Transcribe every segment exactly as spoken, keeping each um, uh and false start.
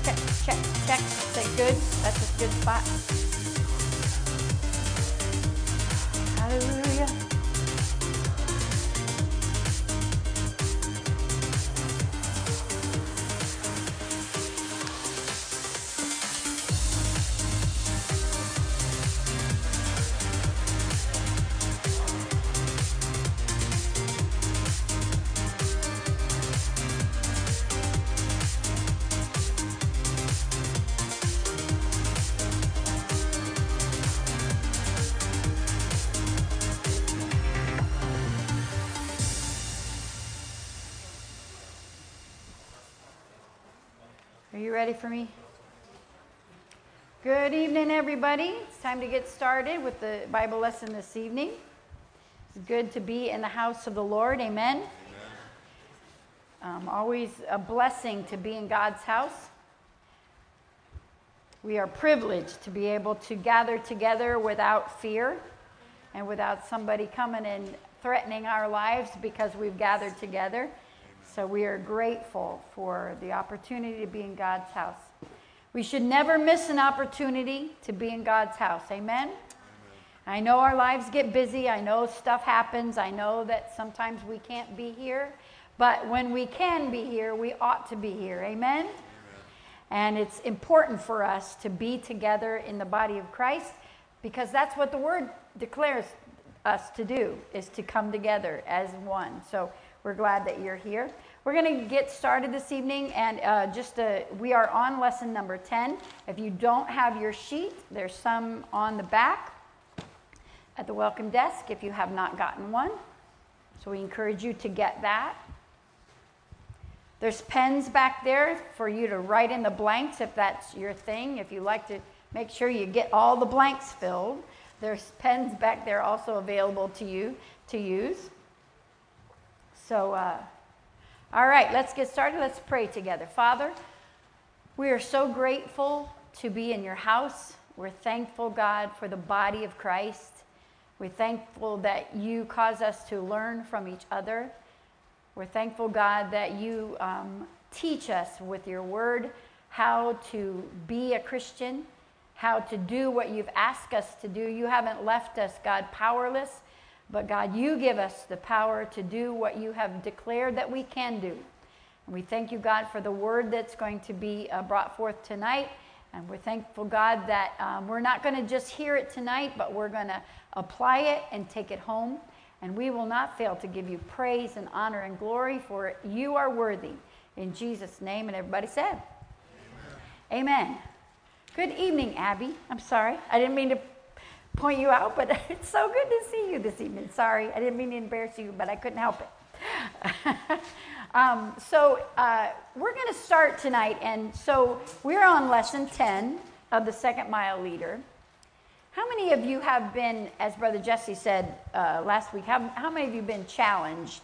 check, check, check. Say good. That's a good spot. Hallelujah. Are you ready for me? Good evening, everybody. It's time to get started with the Bible lesson this evening. It's good to be in the house of the Lord. Amen. Amen. Um, always a blessing to be in God's house. We are privileged to be able to gather together without fear and without somebody coming and threatening our lives because we've gathered together. So we are grateful for the opportunity to be in God's house. We should never miss an opportunity to be in God's house. Amen? Amen. I know our lives get busy. I know stuff happens. I know that sometimes we can't be here. But when we can be here, we ought to be here. Amen? Amen. And it's important for us to be together in the body of Christ because that's what the Word declares us to do, is to come together as one. So we're glad that you're here. We're going to get started this evening, and uh, just uh, we are on lesson number ten. If you don't have your sheet, there's some on the back at the welcome desk if you have not gotten one. So we encourage you to get that. There's pens back there for you to write in the blanks if that's your thing. If you like to make sure you get all the blanks filled, there's pens back there also available to you to use. So, uh, all right, let's get started. Let's pray together. Father, we are so grateful to be in your house. We're thankful, God, for the body of Christ. We're thankful that you cause us to learn from each other. We're thankful, God, that you um, teach us with your word how to be a Christian, how to do what you've asked us to do. You haven't left us, God, powerless. But God, you give us the power to do what you have declared that we can do. And we thank you, God, for the word that's going to be uh, brought forth tonight. And we're thankful, God, that um, we're not going to just hear it tonight, but we're going to apply it and take it home. And we will not fail to give you praise and honor and glory, for you are worthy. In Jesus' name, and everybody said, Amen. Amen. Good evening, Abby. I'm sorry. I didn't mean to point you out, but it's so good to see you this evening. Sorry, I didn't mean to embarrass you, but I couldn't help it. um, so uh, we're going to start tonight, and so we're on lesson ten of the Second Mile Leader. How many of you have been, as Brother Jesse said uh, last week, how, how many of you have been challenged?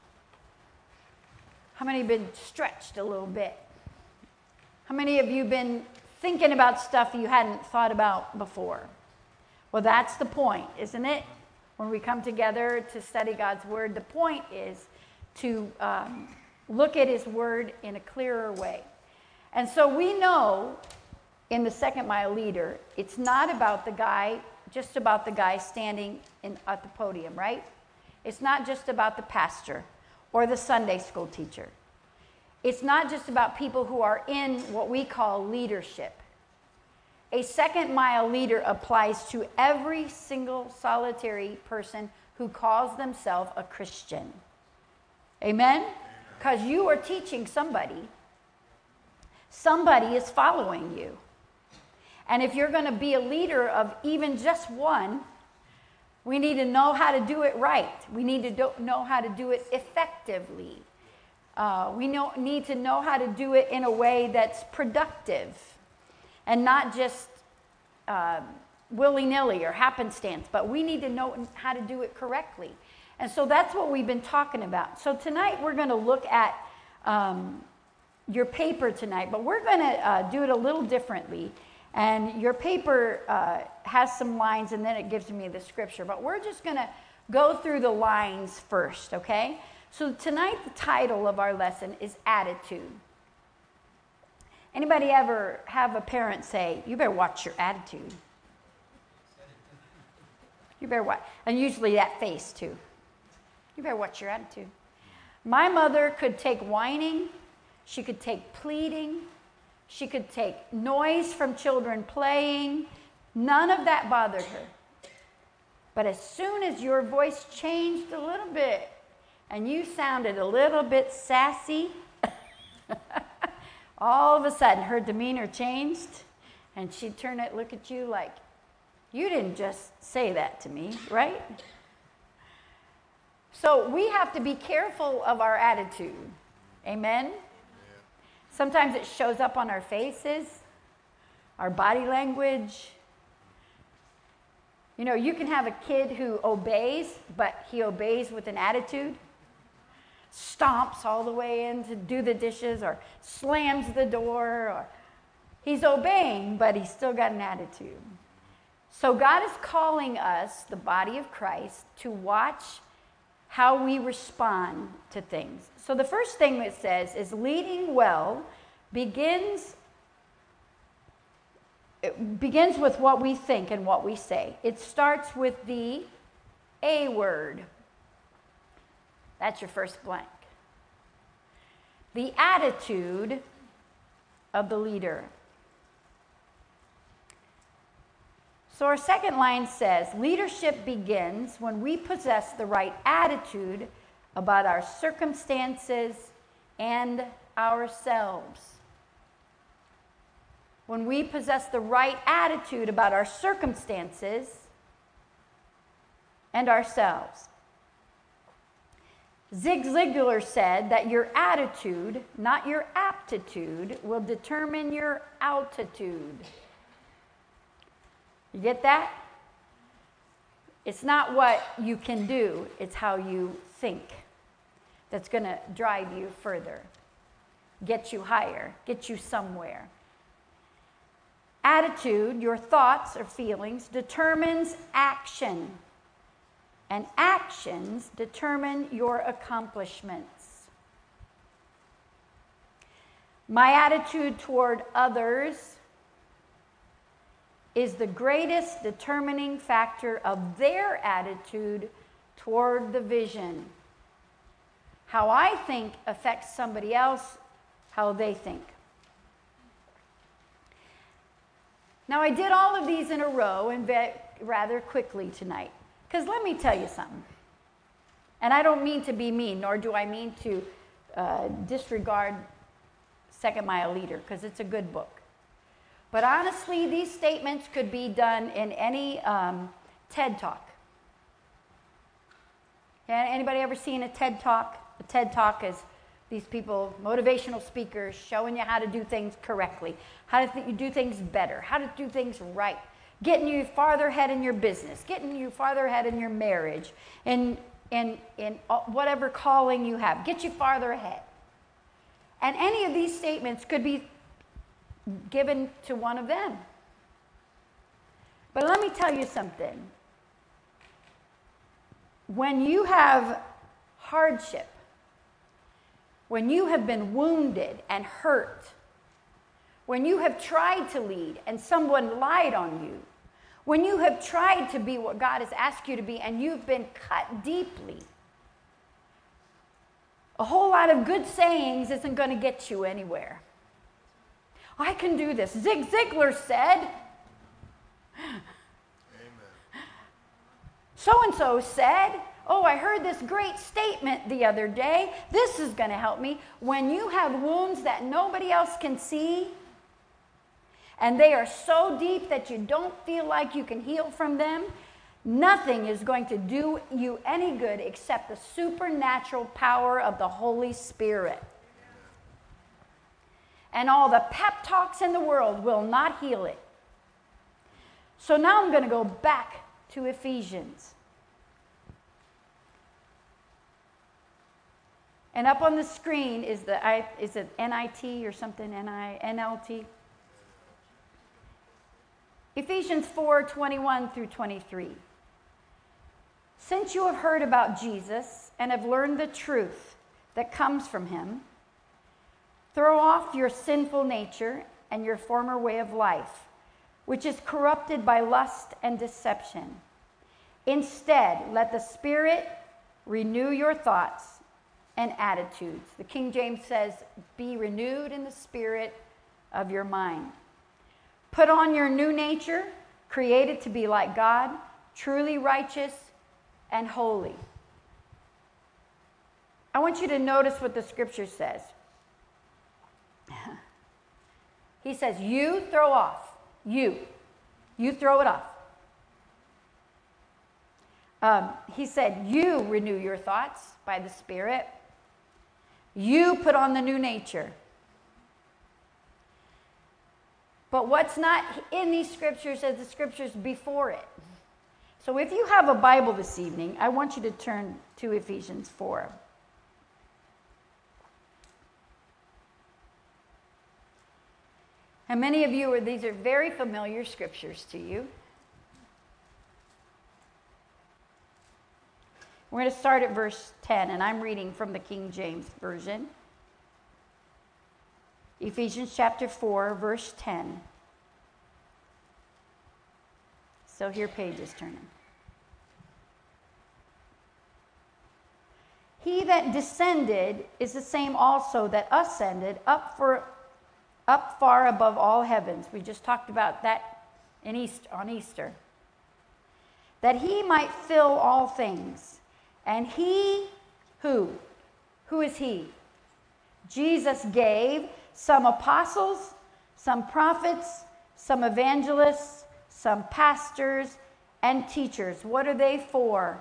How many have been stretched a little bit? How many of you have been thinking about stuff you hadn't thought about before? Well, that's the point, isn't it? When we come together to study God's word, the point is to um, look at his word in a clearer way. And so we know in the Second Mile Leader, it's not about the guy, just about the guy standing in, at the podium, right? It's not just about the pastor or the Sunday school teacher. It's not just about people who are in what we call leadership. A second mile leader applies to every single solitary person who calls themselves a Christian. Amen? Because you are teaching somebody. Somebody is following you. And if you're going to be a leader of even just one, we need to know how to do it right. We need to do, know how to do it effectively. Uh, we know, need to know how to do it in a way that's productive. And not just uh, willy-nilly or happenstance, but we need to know how to do it correctly. And so that's what we've been talking about. So tonight we're going to look at um, your paper tonight, but we're going to uh, do it a little differently. And your paper uh, has some lines, and then it gives me the scripture. But we're just going to go through the lines first, okay? So tonight the title of our lesson is Attitude. Anybody ever have a parent say, you better watch your attitude? You better watch. And usually that face too. You better watch your attitude. My mother could take whining. She could take pleading. She could take noise from children playing. None of that bothered her. But as soon as your voice changed a little bit and you sounded a little bit sassy, all of a sudden her demeanor changed and she'd turn it, look at you like, you didn't just say that to me, right? So we have to be careful of our attitude. Amen? Sometimes it shows up on our faces, our body language. You know, you can have a kid who obeys, but he obeys with an attitude. Stomps all the way in to do the dishes or slams the door. Or he's obeying, but he's still got an attitude. So God is calling us, the body of Christ, to watch how we respond to things. So the first thing it says is leading well begins, it begins with what we think and what we say. It starts with the A word. That's your first blank. The attitude of the leader. So our second line says, leadership begins when we possess the right attitude about our circumstances and ourselves. When we possess the right attitude about our circumstances and ourselves. Zig Ziglar said that your attitude, not your aptitude, will determine your altitude. You get that? It's not what you can do, it's how you think that's going to drive you further, get you higher, get you somewhere. Attitude, your thoughts or feelings, determines action, and actions determine your accomplishments. My attitude toward others is the greatest determining factor of their attitude toward the vision. How I think affects somebody else, how they think. Now, I did all of these in a row and rather quickly tonight, because let me tell you something. And I don't mean to be mean, nor do I mean to uh, disregard Second Mile Leader, because it's a good book. But honestly, these statements could be done in any um, TED Talk. Yeah, anybody ever seen a TED Talk? A TED Talk is these people, motivational speakers, showing you how to do things correctly, how to th- do things better, how to do things right, getting you farther ahead in your business, getting you farther ahead in your marriage, and in, in whatever calling you have, get you farther ahead. And any of these statements could be given to one of them. But let me tell you something. When you have hardship, when you have been wounded and hurt, when you have tried to lead and someone lied on you, when you have tried to be what God has asked you to be and you've been cut deeply, a whole lot of good sayings isn't going to get you anywhere. I can do this. Zig Ziglar said, Amen. So-and-so said, oh, I heard this great statement the other day. This is going to help me. When you have wounds that nobody else can see, and they are so deep that you don't feel like you can heal from them, nothing is going to do you any good except the supernatural power of the Holy Spirit. And all the pep talks in the world will not heal it. So now I'm going to go back to Ephesians. And up on the screen is the I, is it N I T or something, N I N L T? Ephesians four, twenty-one through twenty-three. Since you have heard about Jesus and have learned the truth that comes from him, Throw off your sinful nature and your former way of life, which is corrupted by lust and deception. Instead, let the Spirit renew your thoughts and attitudes. The King James says, be renewed in the spirit of your mind. Put on your new nature, created to be like God, truly righteous and holy. I want you to notice what the scripture says. He says, you throw off. You. You throw it off. Um, he said, you renew your thoughts by the Spirit. You put on the new nature. But what's not in these scriptures is the scriptures before it. So if you have a Bible this evening, I want you to turn to Ephesians four. And many of you, are these are very familiar scriptures to you. We're going to start at verse ten, and I'm reading from the King James Version. Ephesians chapter four, verse ten. So here page is turning. He that descended is the same also that ascended up for up far above all heavens. We just talked about that in Easter, on Easter. That he might fill all things. And he, who? Who is he? Jesus gave some apostles, some prophets, some evangelists, some pastors, and teachers. What are they for?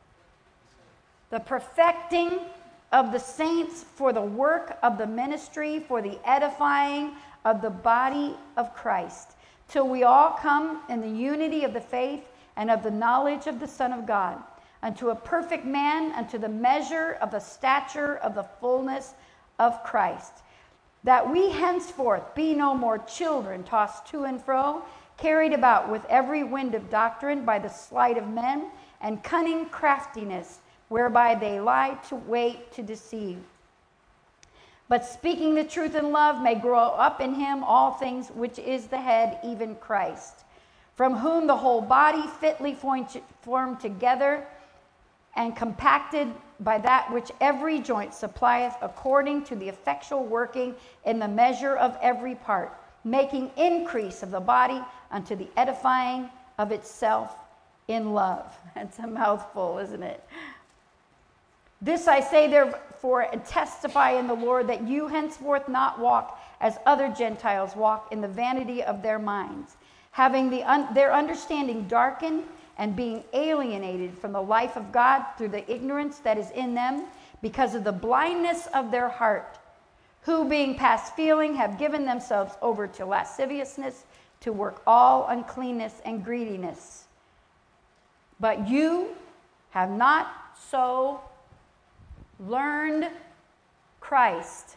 The perfecting of the saints, for the work of the ministry, for the edifying of the body of Christ, till we all come in the unity of the faith and of the knowledge of the Son of God, unto a perfect man, unto the measure of the stature of the fullness of Christ, that we henceforth be no more children, tossed to and fro, carried about with every wind of doctrine by the sleight of men, and cunning craftiness, whereby they lie to wait to deceive. But speaking the truth in love may grow up in him all things, which is the head, even Christ, from whom the whole body fitly formed together and compacted by that which every joint supplieth, according to the effectual working in the measure of every part, making increase of the body unto the edifying of itself in love. That's a mouthful, isn't it? This I say therefore, and testify in the Lord, that you henceforth not walk as other Gentiles walk, in the vanity of their minds, having the un- their understanding darkened, and being alienated from the life of God through the ignorance that is in them, because of the blindness of their heart, who being past feeling have given themselves over to lasciviousness, to work all uncleanness and greediness. But you have not so learned Christ.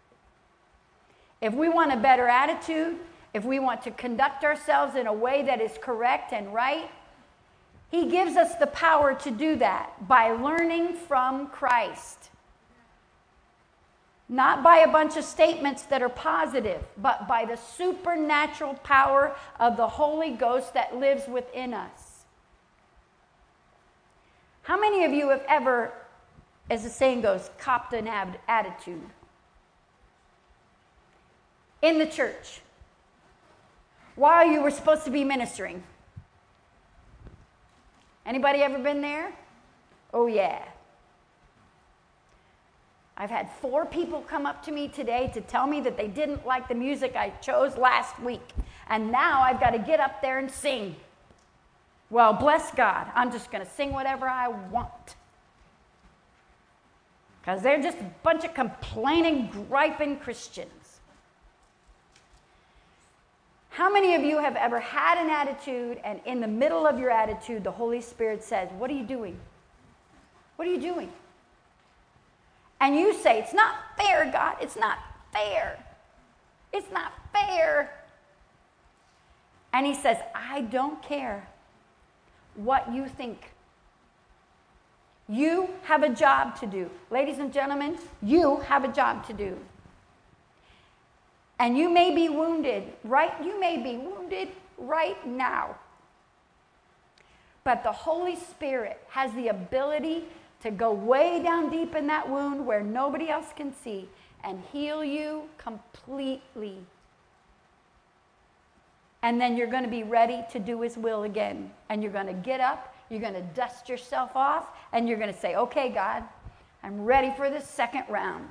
If we want a better attitude, if we want to conduct ourselves in a way that is correct and right, he gives us the power to do that by learning from Christ. Not by a bunch of statements that are positive, but by the supernatural power of the Holy Ghost that lives within us. How many of you have ever, as the saying goes, copped an ab- attitude? In the church, while you were supposed to be ministering. Anybody ever been there? Oh, yeah. I've had four people come up to me today to tell me that they didn't like the music I chose last week. And now I've got to get up there and sing. Well, bless God, I'm just going to sing whatever I want. Because they're just a bunch of complaining, griping Christians. How many of you have ever had an attitude, and in the middle of your attitude, the Holy Spirit says, what are you doing? What are you doing? And you say, it's not fair, God. It's not fair. It's not fair. And he says, I don't care what you think. You have a job to do. Ladies and gentlemen, you have a job to do. And you may be wounded, right? You may be wounded right now. But the Holy Spirit has the ability to go way down deep in that wound where nobody else can see and heal you completely. And then you're going to be ready to do his will again. And you're going to get up, you're going to dust yourself off, and you're going to say, okay, God, I'm ready for this second round.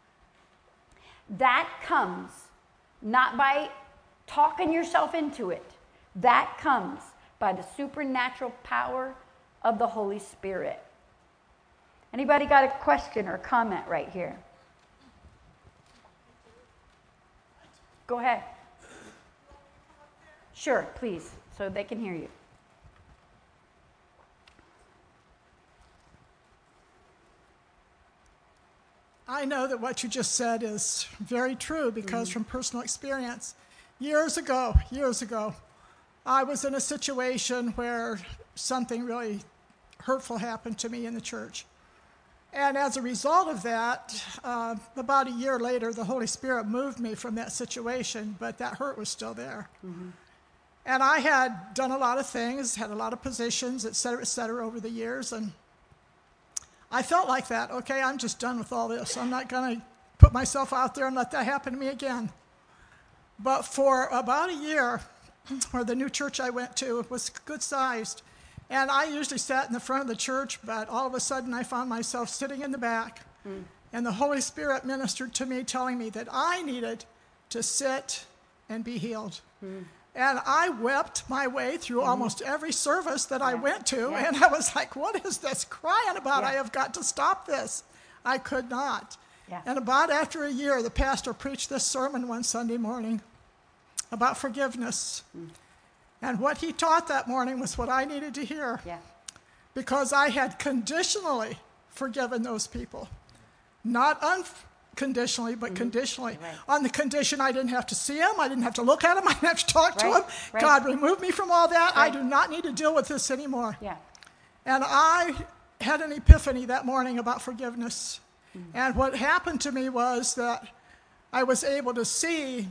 That comes not by talking yourself into it. That comes by the supernatural power of the Holy Spirit. Anybody got a question or comment right here? Go ahead. Sure, please, so they can hear you. I know that what you just said is very true because mm-hmm. from personal experience, years ago, years ago, I was in a situation where something really hurtful happened to me in the church. And as a result of that, uh, about a year later, the Holy Spirit moved me from that situation, but that hurt was still there. Mm-hmm. And I had done a lot of things, had a lot of positions, et cetera, et cetera, over the years, and I felt like that. Okay, I'm just done with all this. I'm not going to put myself out there and let that happen to me again. But for about a year, where the new church I went to was good sized, and I usually sat in the front of the church, but all of a sudden I found myself sitting in the back, mm. and the Holy Spirit ministered to me, telling me that I needed to sit and be healed. Mm. And I wept my way through mm-hmm. almost every service that yeah. I went to, yeah. and I was like, what is this crying about? Yeah. I have got to stop this. I could not. Yeah. And about after a year, the pastor preached this sermon one Sunday morning about forgiveness. Mm. And what he taught that morning was what I needed to hear. Yeah. Because I had conditionally forgiven those people. Not unconditionally, but mm-hmm. conditionally. Right. On the condition I didn't have to see him, I didn't have to look at him, I didn't have to talk right. to him. Right. God, remove me from all that. Right. I do not need to deal with this anymore. Yeah. And I had an epiphany that morning about forgiveness. Mm-hmm. And what happened to me was that I was able to see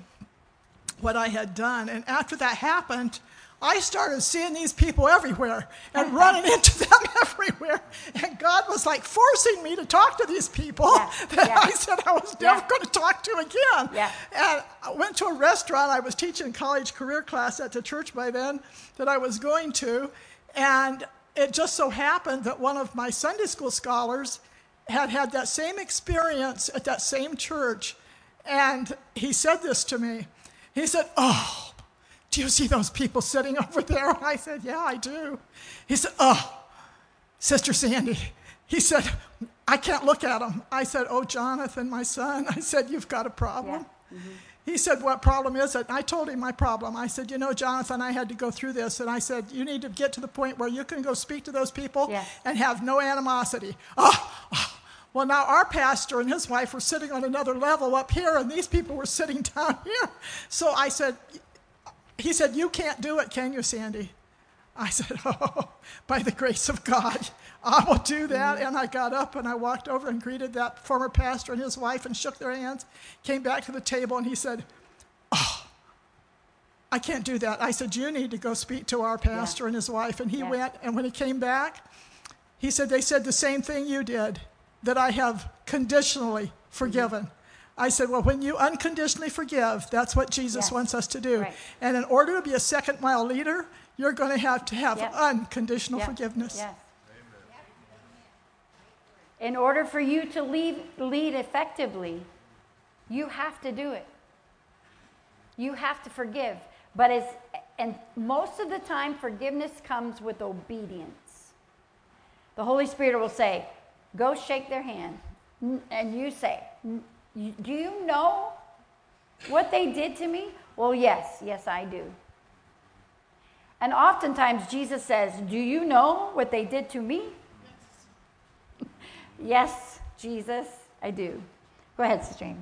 what I had done. And after that happened, I started seeing these people everywhere and running into them everywhere. And God was like forcing me to talk to these people yeah, that yeah. I said I was never yeah. going to talk to again. Yeah. And I went to a restaurant. I was teaching college career class at the church by then that I was going to. And it just so happened that one of my Sunday school scholars had had that same experience at that same church. And he said this to me. He said, oh, do you see those people sitting over there? And I said, yeah, I do. He said, oh, Sister Sandy. He said, I can't look at them. I said, oh, Jonathan, my son. I said, you've got a problem. Yeah. Mm-hmm. He said, what problem is it? And I told him my problem. I said, you know, Jonathan, I had to go through this. And I said, you need to get to the point where you can go speak to those people yeah. and have no animosity. Oh, oh. Well, now our pastor and his wife were sitting on another level up here, and these people were sitting down here. So I said, he said, you can't do it, can you, Sandy? I said, oh, by the grace of God, I will do that. Mm-hmm. And I got up and I walked over and greeted that former pastor and his wife and shook their hands, came back to the table, and he said, oh, I can't do that. I said, you need to go speak to our pastor yeah. and his wife. And he yeah. went, and when he came back, he said, they said the same thing you did, that I have conditionally forgiven. Mm-hmm. I said, well, when you unconditionally forgive, that's what Jesus yes. wants us to do. Right. And in order to be a second mile leader, you're going to have to have yep. unconditional yep. forgiveness. Yes. In order for you to lead, lead effectively, you have to do it. You have to forgive. But as, and most of the time, forgiveness comes with obedience. The Holy Spirit will say, go shake their hand. And you say, do you know what they did to me? Well, yes, yes, I do. And oftentimes Jesus says, do you know what they did to me? Yes, Jesus, I do. Go ahead, Sister Amy.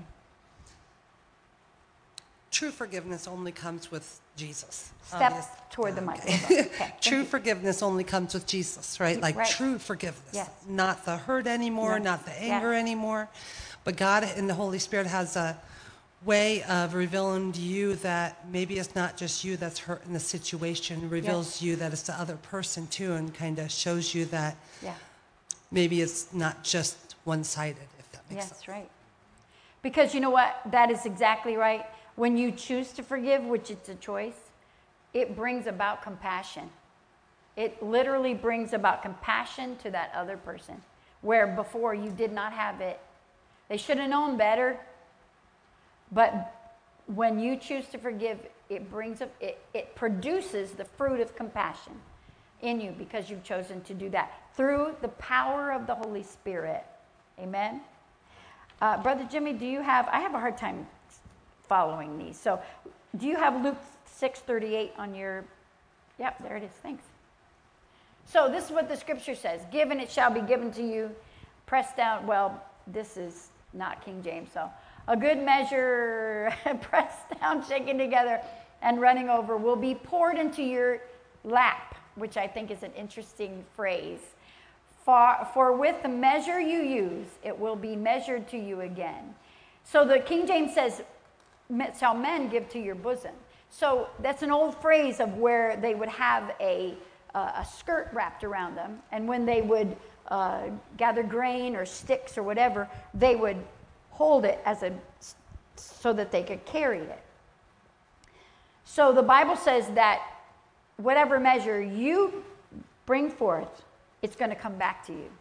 True forgiveness only comes with Jesus. Step Obvious. toward the mic. Okay. Okay. True forgiveness only comes with Jesus, right? Like right. true forgiveness. Yes. Not the hurt anymore, yes. not the anger yes. anymore. But God and the Holy Spirit has a way of revealing to you that maybe it's not just you that's hurt in the situation. It reveals Yes. to you that it's the other person too, and kind of shows you that Yeah. maybe it's not just one-sided, if that makes Yes, sense. right. Because you know what? That is exactly right. When you choose to forgive, which it's a choice, it brings about compassion. It literally brings about compassion to that other person, where before you did not have it. They should have known better. But when you choose to forgive, it brings up, it, it produces the fruit of compassion in you because you've chosen to do that through the power of the Holy Spirit. Amen. Uh, Brother Jimmy, do you have, I have a hard time following these. So do you have Luke six thirty-eight on your, yep, there it is. Thanks. So this is what the scripture says. Given it shall be given to you. Pressed down, well, this is not King James, so. A good measure, pressed down, shaken together, and running over will be poured into your lap, which I think is an interesting phrase. For, for with the measure you use, it will be measured to you again. So the King James says, shall men give to your bosom. So that's an old phrase of where they would have a, uh, a skirt wrapped around them, and when they would uh, gather grain or sticks or whatever, they would hold it as a so that they could carry it. So the Bible says that whatever measure you bring forth, it's going to come back to you.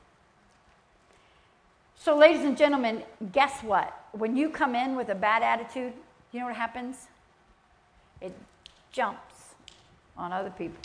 So ladies and gentlemen, guess what? When you come in with a bad attitude, you know what happens? It jumps on other people.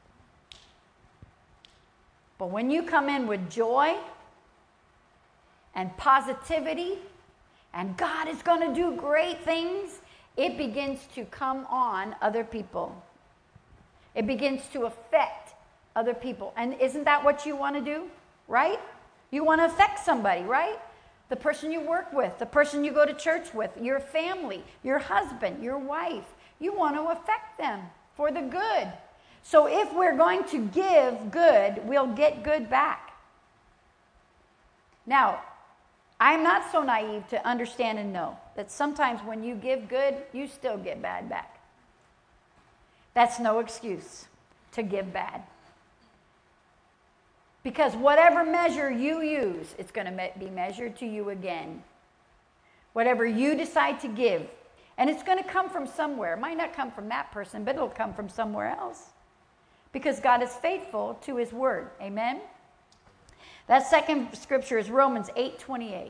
But when you come in with joy and positivity, and God is going to do great things, it begins to come on other people. It begins to affect other people. And isn't that what you want to do, right? You want to affect somebody, right? The person you work with, the person you go to church with, your family, your husband, your wife. You want to affect them for the good. So if we're going to give good, we'll get good back. Now, I'm not so naive to understand and know that sometimes when you give good, you still get bad back. That's no excuse to give bad. Because whatever measure you use, it's going to me- be measured to you again. Whatever you decide to give. And it's going to come from somewhere. It might not come from that person, but it'll come from somewhere else. Because God is faithful to his word. Amen? That second scripture is Romans eight twenty-eight.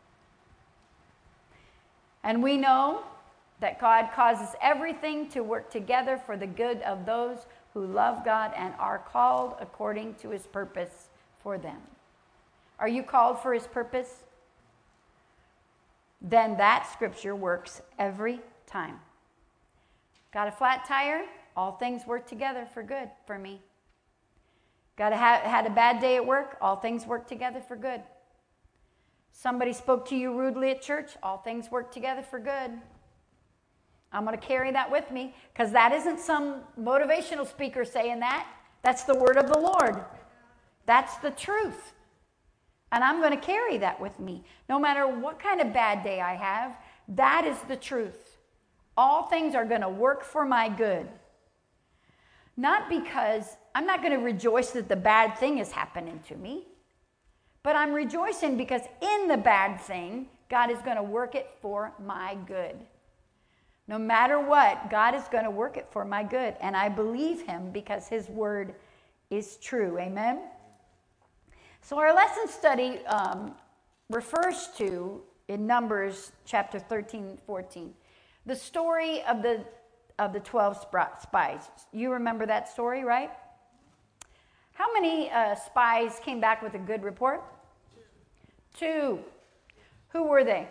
And we know that God causes everything to work together for the good of those who love God and are called according to his purpose for them. Are you called for his purpose? Then that scripture works every time. Got a flat tire? All things work together for good for me. Got a, had a bad day at work? All things work together for good. Somebody spoke to you rudely at church? All things work together for good. I'm going to carry that with me because that isn't some motivational speaker saying that. That's the word of the Lord. That's the truth. And I'm going to carry that with me. No matter what kind of bad day I have, that is the truth. All things are going to work for my good. Not because I'm not going to rejoice that the bad thing is happening to me, but I'm rejoicing because in the bad thing, God is going to work it for my good. No matter what, God is going to work it for my good. And I believe him because his word is true. Amen? So our lesson study um, refers to, in Numbers chapter thirteen, fourteen, the story of the, of the twelve spies. You remember that story, right? How many uh, spies came back with a good report? Two. Who were they?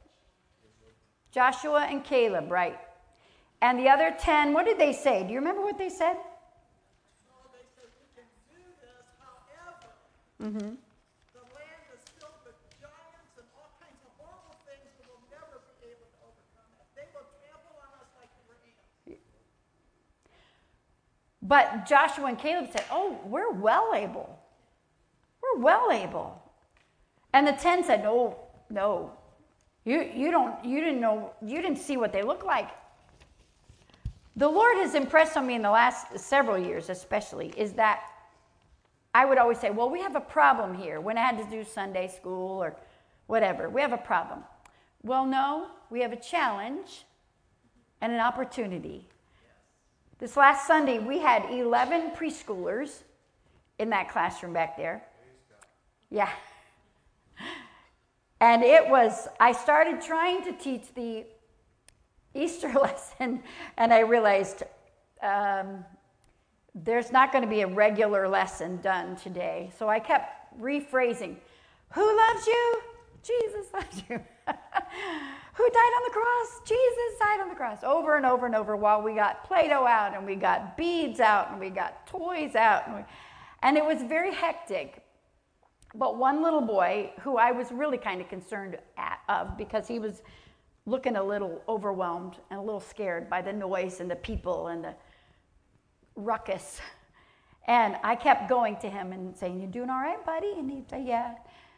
Joshua and Caleb, right? And the other ten, what did they say? Do you remember what they said? Oh, they said we can do this, however, mm-hmm. the land is filled with giants and all kinds of horrible things that we'll never be able to overcome it. They will trample on us like we were ants. But Joshua and Caleb said, oh, we're well able. We're well able. And the ten said, no, no, You, you, don't, you didn't know, you didn't see what they look like. The Lord has impressed on me in the last several years especially is that I would always say, well, we have a problem here. When I had to do Sunday school or whatever, we have a problem. Well, no, we have a challenge and an opportunity. This last Sunday, we had eleven preschoolers in that classroom back there. Yeah. And it was, I started trying to teach the Easter lesson, and I realized um, there's not going to be a regular lesson done today. So I kept rephrasing, who loves you? Jesus loves you. Who died on the cross? Jesus died on the cross. Over and over and over while we got Play-Doh out and we got beads out and we got toys out. And, we, and it was very hectic. But one little boy, who I was really kind of concerned at, of because he was looking a little overwhelmed and a little scared by the noise and the people and the ruckus. And I kept going to him and saying, you doing all right, buddy? And he'd say, yeah.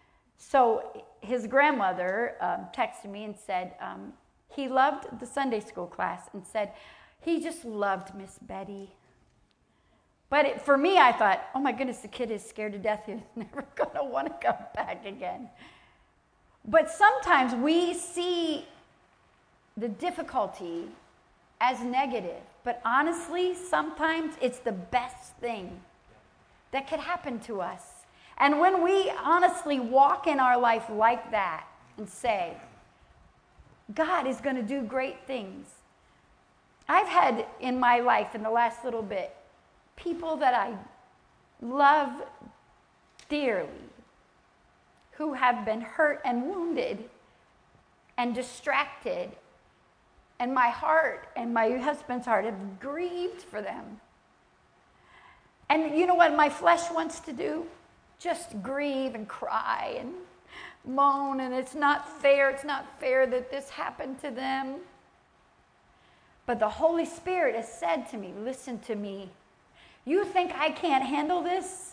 So his grandmother um, texted me and said um, he loved the Sunday school class and said he just loved Miss Betty. But it, for me, I thought, oh my goodness, the kid is scared to death. He's never going to want to come back again. But sometimes we see the difficulty as negative. But honestly, sometimes it's the best thing that could happen to us. And when we honestly walk in our life like that and say, God is going to do great things. I've had in my life in the last little bit, people that I love dearly who have been hurt and wounded and distracted. And my heart and my husband's heart have grieved for them. And you know what my flesh wants to do? Just grieve and cry and moan, and it's not fair, it's not fair that this happened to them. But the Holy Spirit has said to me, listen to me. You think I can't handle this?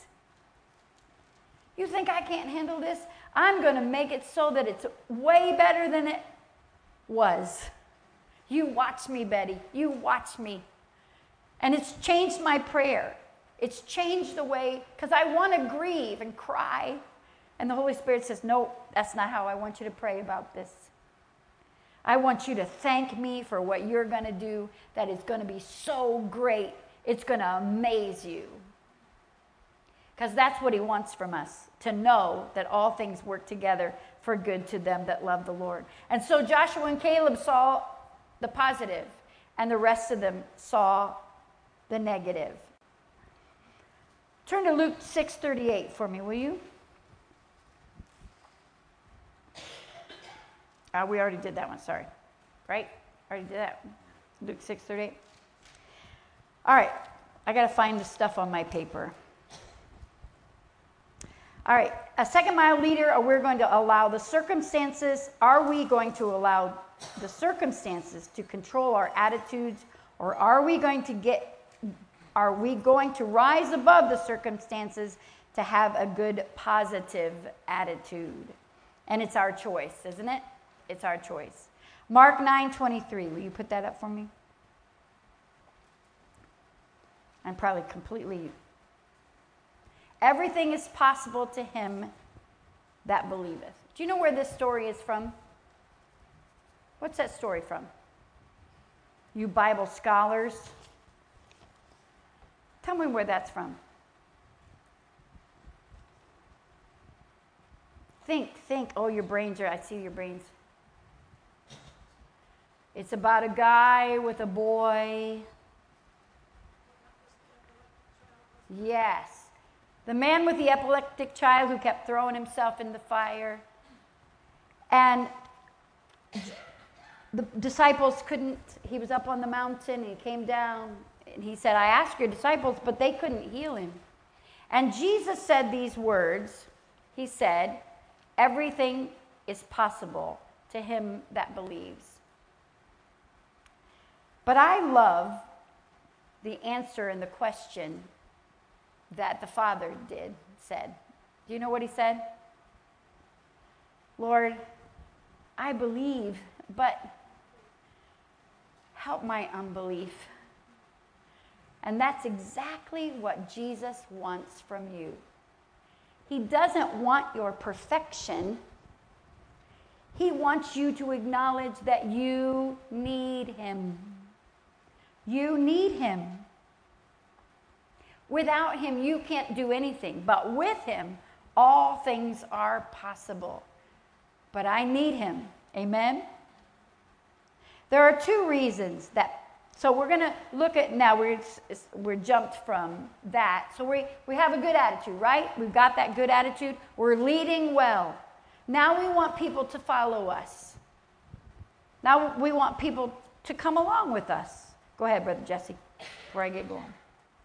You think I can't handle this? I'm going to make it so that it's way better than it was. You watch me, Betty. You watch me. And it's changed my prayer. It's changed the way, because I want to grieve and cry. And the Holy Spirit says, no, that's not how I want you to pray about this. I want you to thank me for what you're going to do that is going to be so great. It's going to amaze you. Because that's what he wants from us, to know that all things work together for good to them that love the Lord. And so Joshua and Caleb saw the positive, and the rest of them saw the negative. Turn to Luke six thirty-eight for me, will you? Uh, we already did that one, sorry. Right? Already did that one. Luke six thirty-eight. All right, I got to find the stuff on my paper. All right, a second mile leader, or we're going to allow the circumstances, are we going to allow the circumstances to control our attitudes, or are we going to get, are we going to rise above the circumstances to have a good positive attitude? And it's our choice, isn't it? It's our choice. Mark nine twenty-three, will you put that up for me? I'm probably completely... Everything is possible to him that believeth. Do you know where this story is from? What's that story from? You Bible scholars. Tell me where that's from. Think, think. Oh, your brains are, I see your brains. It's about a guy with a boy. Yes. The man with the epileptic child who kept throwing himself in the fire. And the disciples couldn't, he was up on the mountain and he came down and he said, I asked your disciples, but they couldn't heal him. And Jesus said these words. He said, everything is possible to him that believes. But I love the answer and the question that the Father did, said. Do you know what he said? Lord, I believe, but help my unbelief. And that's exactly what Jesus wants from you. He doesn't want your perfection. He wants you to acknowledge that you need him. You need him. Without him, you can't do anything. But with him, all things are possible. But I need him. Amen? There are two reasons that, so we're going to look at, now we're, we're jumped from that. So we, we have a good attitude, right? We've got that good attitude. We're leading well. Now we want people to follow us. Now we want people to come along with us. Go ahead, Brother Jesse, before I get going.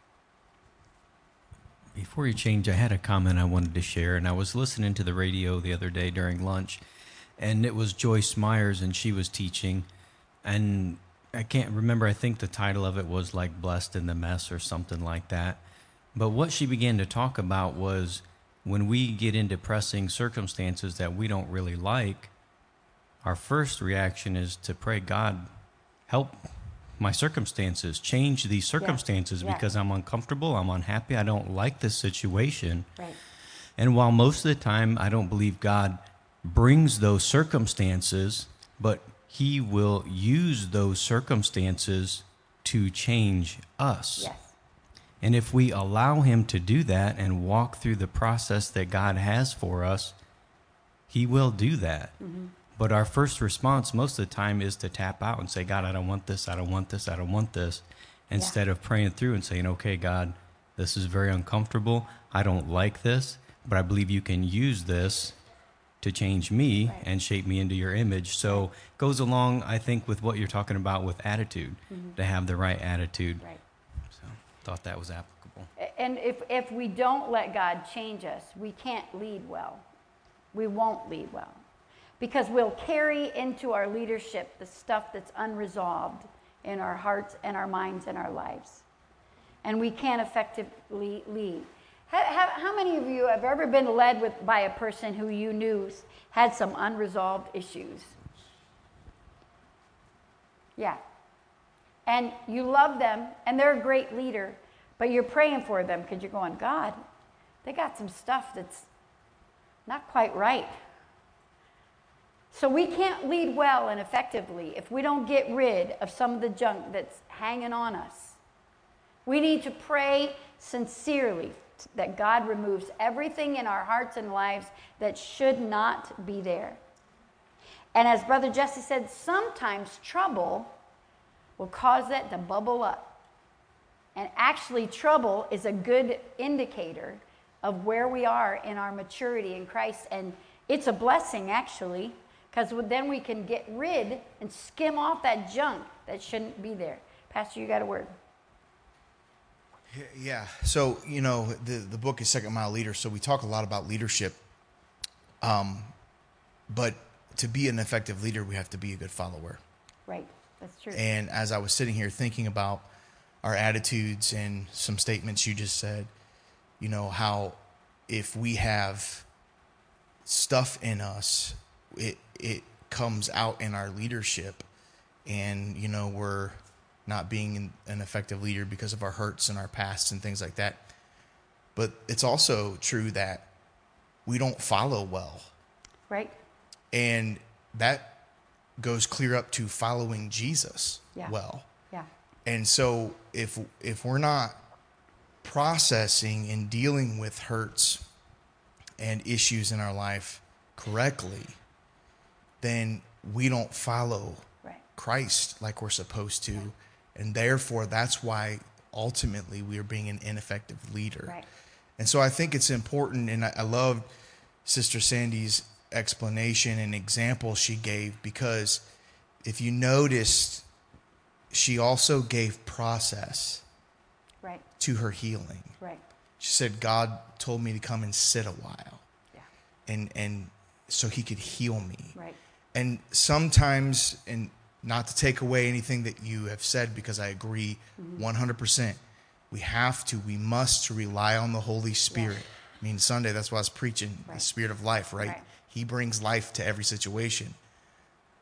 Before you change, I had a comment I wanted to share, and I was listening to the radio the other day during lunch, and it was Joyce Myers, and she was teaching, and I can't remember, I think the title of it was like Blessed in the Mess or something like that. But what she began to talk about was when we get into pressing circumstances that we don't really like, our first reaction is to pray, God, help my circumstances, change these circumstances, yeah. because I'm uncomfortable, I'm unhappy, I don't like this situation. Right. And while most of the time I don't believe God brings those circumstances, but he will use those circumstances to change us. Yes. And if we allow him to do that and walk through the process that God has for us, he will do that. Mm-hmm. But our first response most of the time is to tap out and say, God, I don't want this, I don't want this, I don't want this. Instead yeah. of praying through and saying, okay, God, this is very uncomfortable. I don't like this, but I believe you can use this to change me right. and shape me into your image. So it goes along, I think, with what you're talking about with attitude, mm-hmm. to have the right attitude. Right. So thought that was applicable. And if, if we don't let God change us, we can't lead well. We won't lead well. Because we'll carry into our leadership the stuff that's unresolved in our hearts and our minds and our lives. And we can't effectively lead. How, how, how many of you have ever been led with, by a person who you knew had some unresolved issues? Yeah. And you love them, and they're a great leader, but you're praying for them because you're going, God, they got some stuff that's not quite right. So we can't lead well and effectively if we don't get rid of some of the junk that's hanging on us. We need to pray sincerely that God removes everything in our hearts and lives that should not be there. And as Brother Jesse said, sometimes trouble will cause that to bubble up. And actually, trouble is a good indicator of where we are in our maturity in Christ. And it's a blessing, actually, because then we can get rid and skim off that junk that shouldn't be there. Pastor, you got a word. Yeah. So, you know, the, the book is Second Mile Leader, so we talk a lot about leadership. Um, but to be an effective leader, we have to be a good follower. Right. That's true. And as I was sitting here thinking about our attitudes and some statements you just said, you know, how if we have stuff in us, it it comes out in our leadership, and, you know, we're not being an effective leader because of our hurts and our pasts and things like that. But it's also true that we don't follow well. Right. And that goes clear up to following Jesus yeah. well. Yeah. And so if if we're not processing and dealing with hurts and issues in our life correctly, then we don't follow right. Christ like we're supposed to. Right. And therefore, that's why ultimately we are being an ineffective leader. Right. And so I think it's important, and I, I loved Sister Sandy's explanation and example she gave, because if you noticed, she also gave process right. to her healing. Right. She said, God told me to come and sit a while. Yeah. And and so he could heal me. Right. And sometimes, and not to take away anything that you have said, because I agree mm-hmm. one hundred percent, we have to, we must to rely on the Holy Spirit. Yeah. I mean, Sunday, that's why I was preaching right. the Spirit of life, right? right? He brings life to every situation.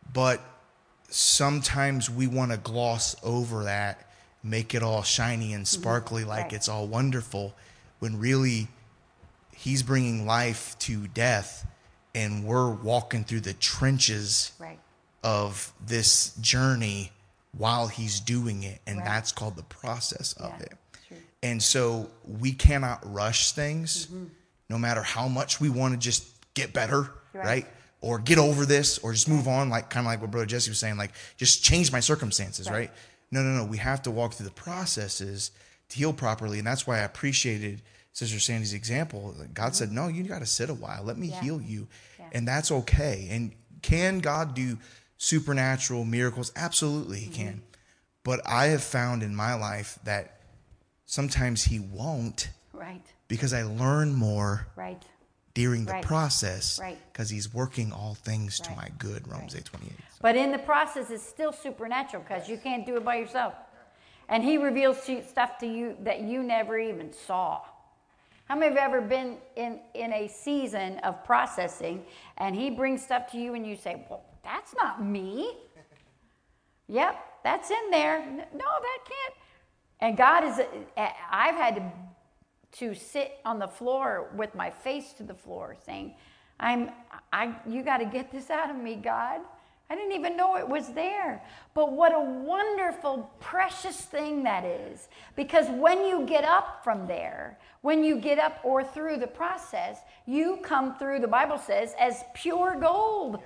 But sometimes we want to gloss over that, make it all shiny and sparkly, like Right. it's all wonderful, when really he's bringing life to death, and we're walking through the trenches Right. of this journey while he's doing it, and Right. that's called the process of Yeah, it. true. And so we cannot rush things, Mm-hmm. no matter how much we want to just get better, Right. right? Or get over this, or just move on, like kind of like what Brother Jesse was saying, like just change my circumstances, Right. right? No, no, no. We have to walk through the processes to heal properly, and that's why I appreciated Sister Sandy's example. God said, "No, you got to sit a while. Let me Mm-hmm. Yeah. heal you," Yeah. and that's okay. And can God do supernatural miracles? Absolutely, He Mm-hmm. can. But I have found in my life that sometimes He won't, Right. because I learn more Right. during the Right. process, Right. because He's working all things to Right. my good. Romans eight twenty eight. But in the process, it's still supernatural because you can't do it by yourself. And he reveals to you stuff to you that you never even saw. How many of you have ever been in, in a season of processing and he brings stuff to you and you say, well, that's not me. Yep, that's in there. No, that can't. And God is, I've had to, to sit on the floor with my face to the floor saying, I'm, I, you got to get this out of me, God. I didn't even know it was there. But what a wonderful, precious thing that is. Because when you get up from there, when you get up or through the process, you come through, the Bible says, as pure gold.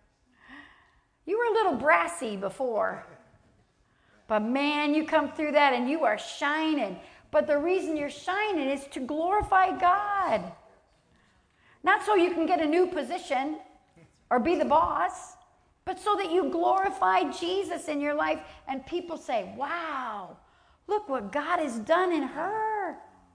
You were a little brassy before. But man, you come through that and you are shining. But the reason you're shining is to glorify God. Not so you can get a new position or be the boss, but so that you glorify Jesus in your life and people say, wow, look what God has done in her.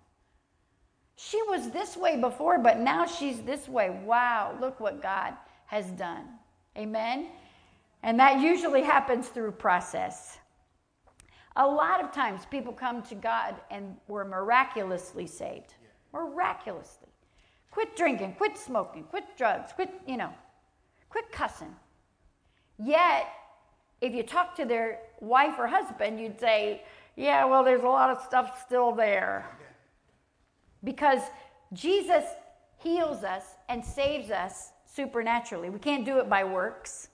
She was this way before, but now she's this way. Wow, look what God has done. Amen? And that usually happens through process. A lot of times people come to God and were miraculously saved. Miraculously. Quit drinking, quit smoking, quit drugs, quit, you know, quit cussing. Yet, if you talk to their wife or husband, you'd say, yeah, well, there's a lot of stuff still there. Because Jesus heals us and saves us supernaturally. We can't do it by works.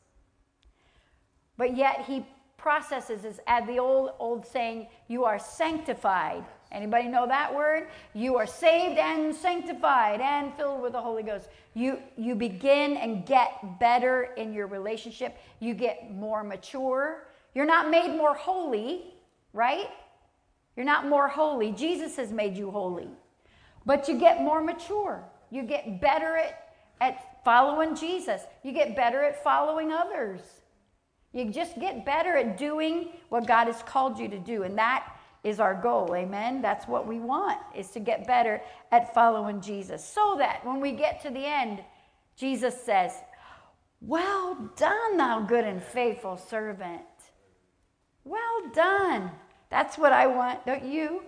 But yet he processes us, as the old old saying, you are sanctified. Anybody know that word? You are saved and sanctified and filled with the Holy Ghost. You you begin and get better in your relationship. You get more mature. You're not made more holy, right? You're not more holy. Jesus has made you holy. But you get more mature. You get better at, at following Jesus. You get better at following others. You just get better at doing what God has called you to do. And that is our goal, amen? That's what we want, is to get better at following Jesus. So that when we get to the end, Jesus says, well done, thou good and faithful servant. Well done. That's what I want, don't you?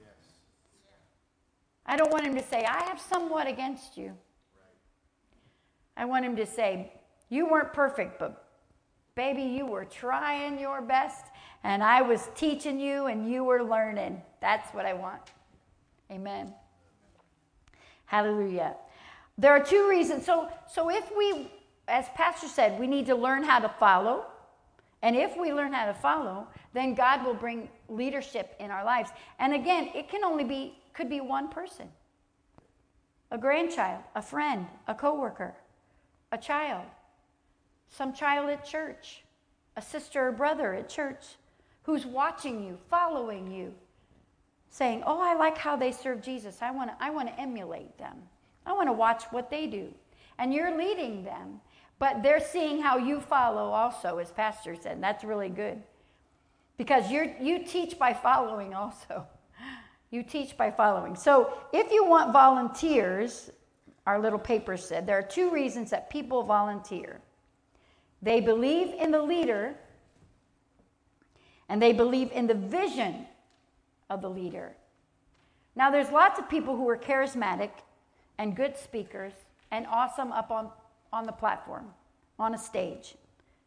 I don't want him to say, I have somewhat against you. I want him to say, you weren't perfect, but baby, you were trying your best, and I was teaching you, and you were learning. That's what I want. Amen. Hallelujah. There are two reasons. So, so if we, as Pastor said, we need to learn how to follow. And if we learn how to follow, then God will bring leadership in our lives. And again, it can only be, could be one person. A grandchild, a friend, a coworker, a child, some child at church, a sister or brother at church who's watching you, following you, saying, oh, I like how they serve Jesus. I want to I want to emulate them. I want to watch what they do. And you're leading them, but they're seeing how you follow also, as Pastor said. And that's really good. Because you're you teach by following also. You teach by following. So if you want volunteers, our little paper said, there are two reasons that people volunteer. They believe in the leader, and they believe in the vision of the leader. Now, there's lots of people who are charismatic and good speakers and awesome up on, on the platform, on a stage.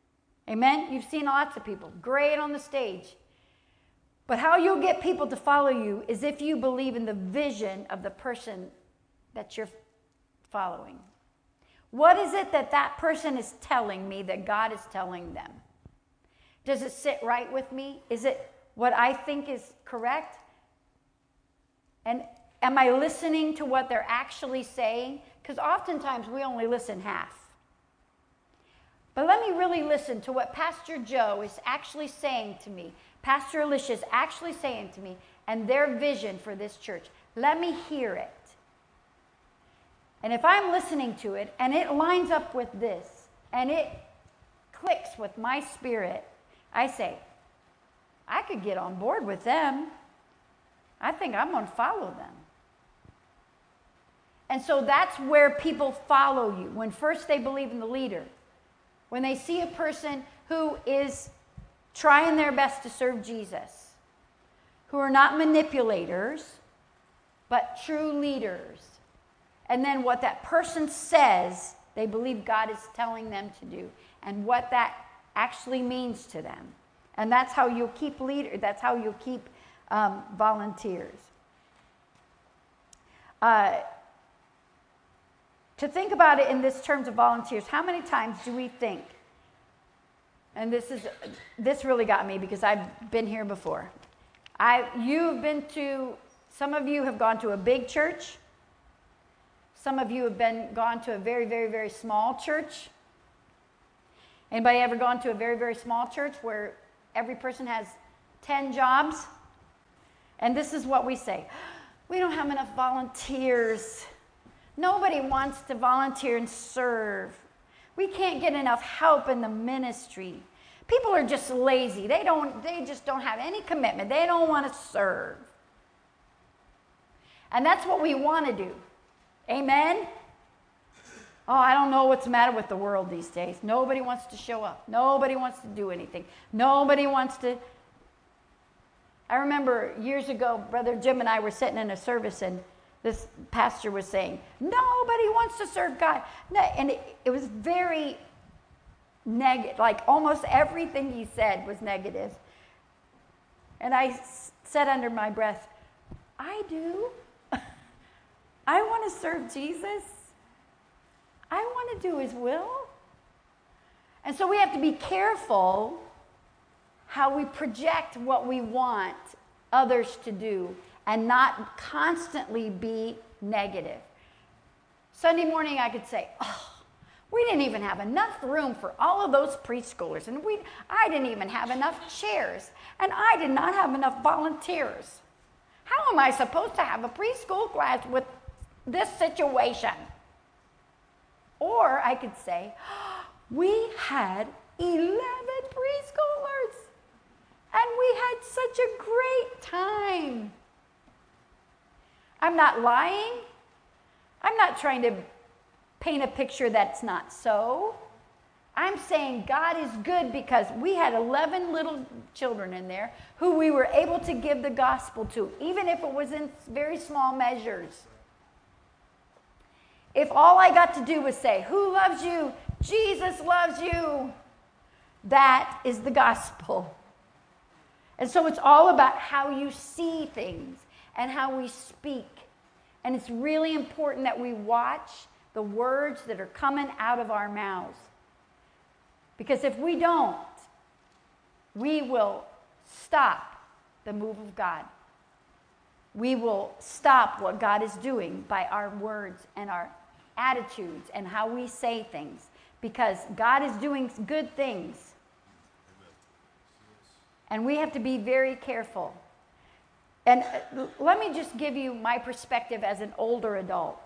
Amen? You've seen lots of people, great on the stage. But how you'll get people to follow you is if you believe in the vision of the person that you're following. What is it that that person is telling me that God is telling them? Does it sit right with me? Is it what I think is correct? And am I listening to what they're actually saying? Because oftentimes we only listen half. But let me really listen to what Pastor Joe is actually saying to me. Pastor Alicia is actually saying to me, and their vision for this church. Let me hear it. And if I'm listening to it, and it lines up with this, and it clicks with my spirit, I say, I could get on board with them. I think I'm going to follow them. And so that's where people follow you. When first they believe in the leader. When they see a person who is trying their best to serve Jesus. Who are not manipulators, but true leaders. And then what that person says, they believe God is telling them to do. And what that actually means to them. And that's how you'll keep leader. That's how you'll keep um, volunteers. Uh, to think about it in this terms of volunteers, how many times do we think? And this is this really got me because I've been here before. I you've been to some of you have gone to a big church. Some of you have been gone to a very very very small church. Anybody ever gone to a very, very small church where every person has ten jobs? And this is what we say. We don't have enough volunteers. Nobody wants to volunteer and serve. We can't get enough help in the ministry. People are just lazy. They don't, they just don't have any commitment. They don't want to serve. And that's what we want to do. Amen? Oh, I don't know what's the matter with the world these days. Nobody wants to show up. Nobody wants to do anything. Nobody wants to. I remember years ago, Brother Jim and I were sitting in a service, and this pastor was saying, nobody wants to serve God. And it, it was very negative. Like almost everything he said was negative. And I s- said under my breath, I do. I want to serve Jesus. I want to do his will. And so we have to be careful how we project what we want others to do and not constantly be negative. Sunday morning I could say, oh, we didn't even have enough room for all of those preschoolers, and we, I didn't even have enough chairs, and I did not have enough volunteers. How am I supposed to have a preschool class with this situation? Or I could say, we had eleven preschoolers, and we had such a great time. I'm not lying. I'm not trying to paint a picture that's not so. I'm saying God is good because we had eleven little children in there who we were able to give the gospel to, even if it was in very small measures. If all I got to do was say, who loves you? Jesus loves you. That is the gospel. And so it's all about how you see things and how we speak. And it's really important that we watch the words that are coming out of our mouths. Because if we don't, we will stop the move of God. We will stop what God is doing by our words and our attitudes and how we say things, because God is doing good things. And we have to be very careful. And let me just give you my perspective as an older adult.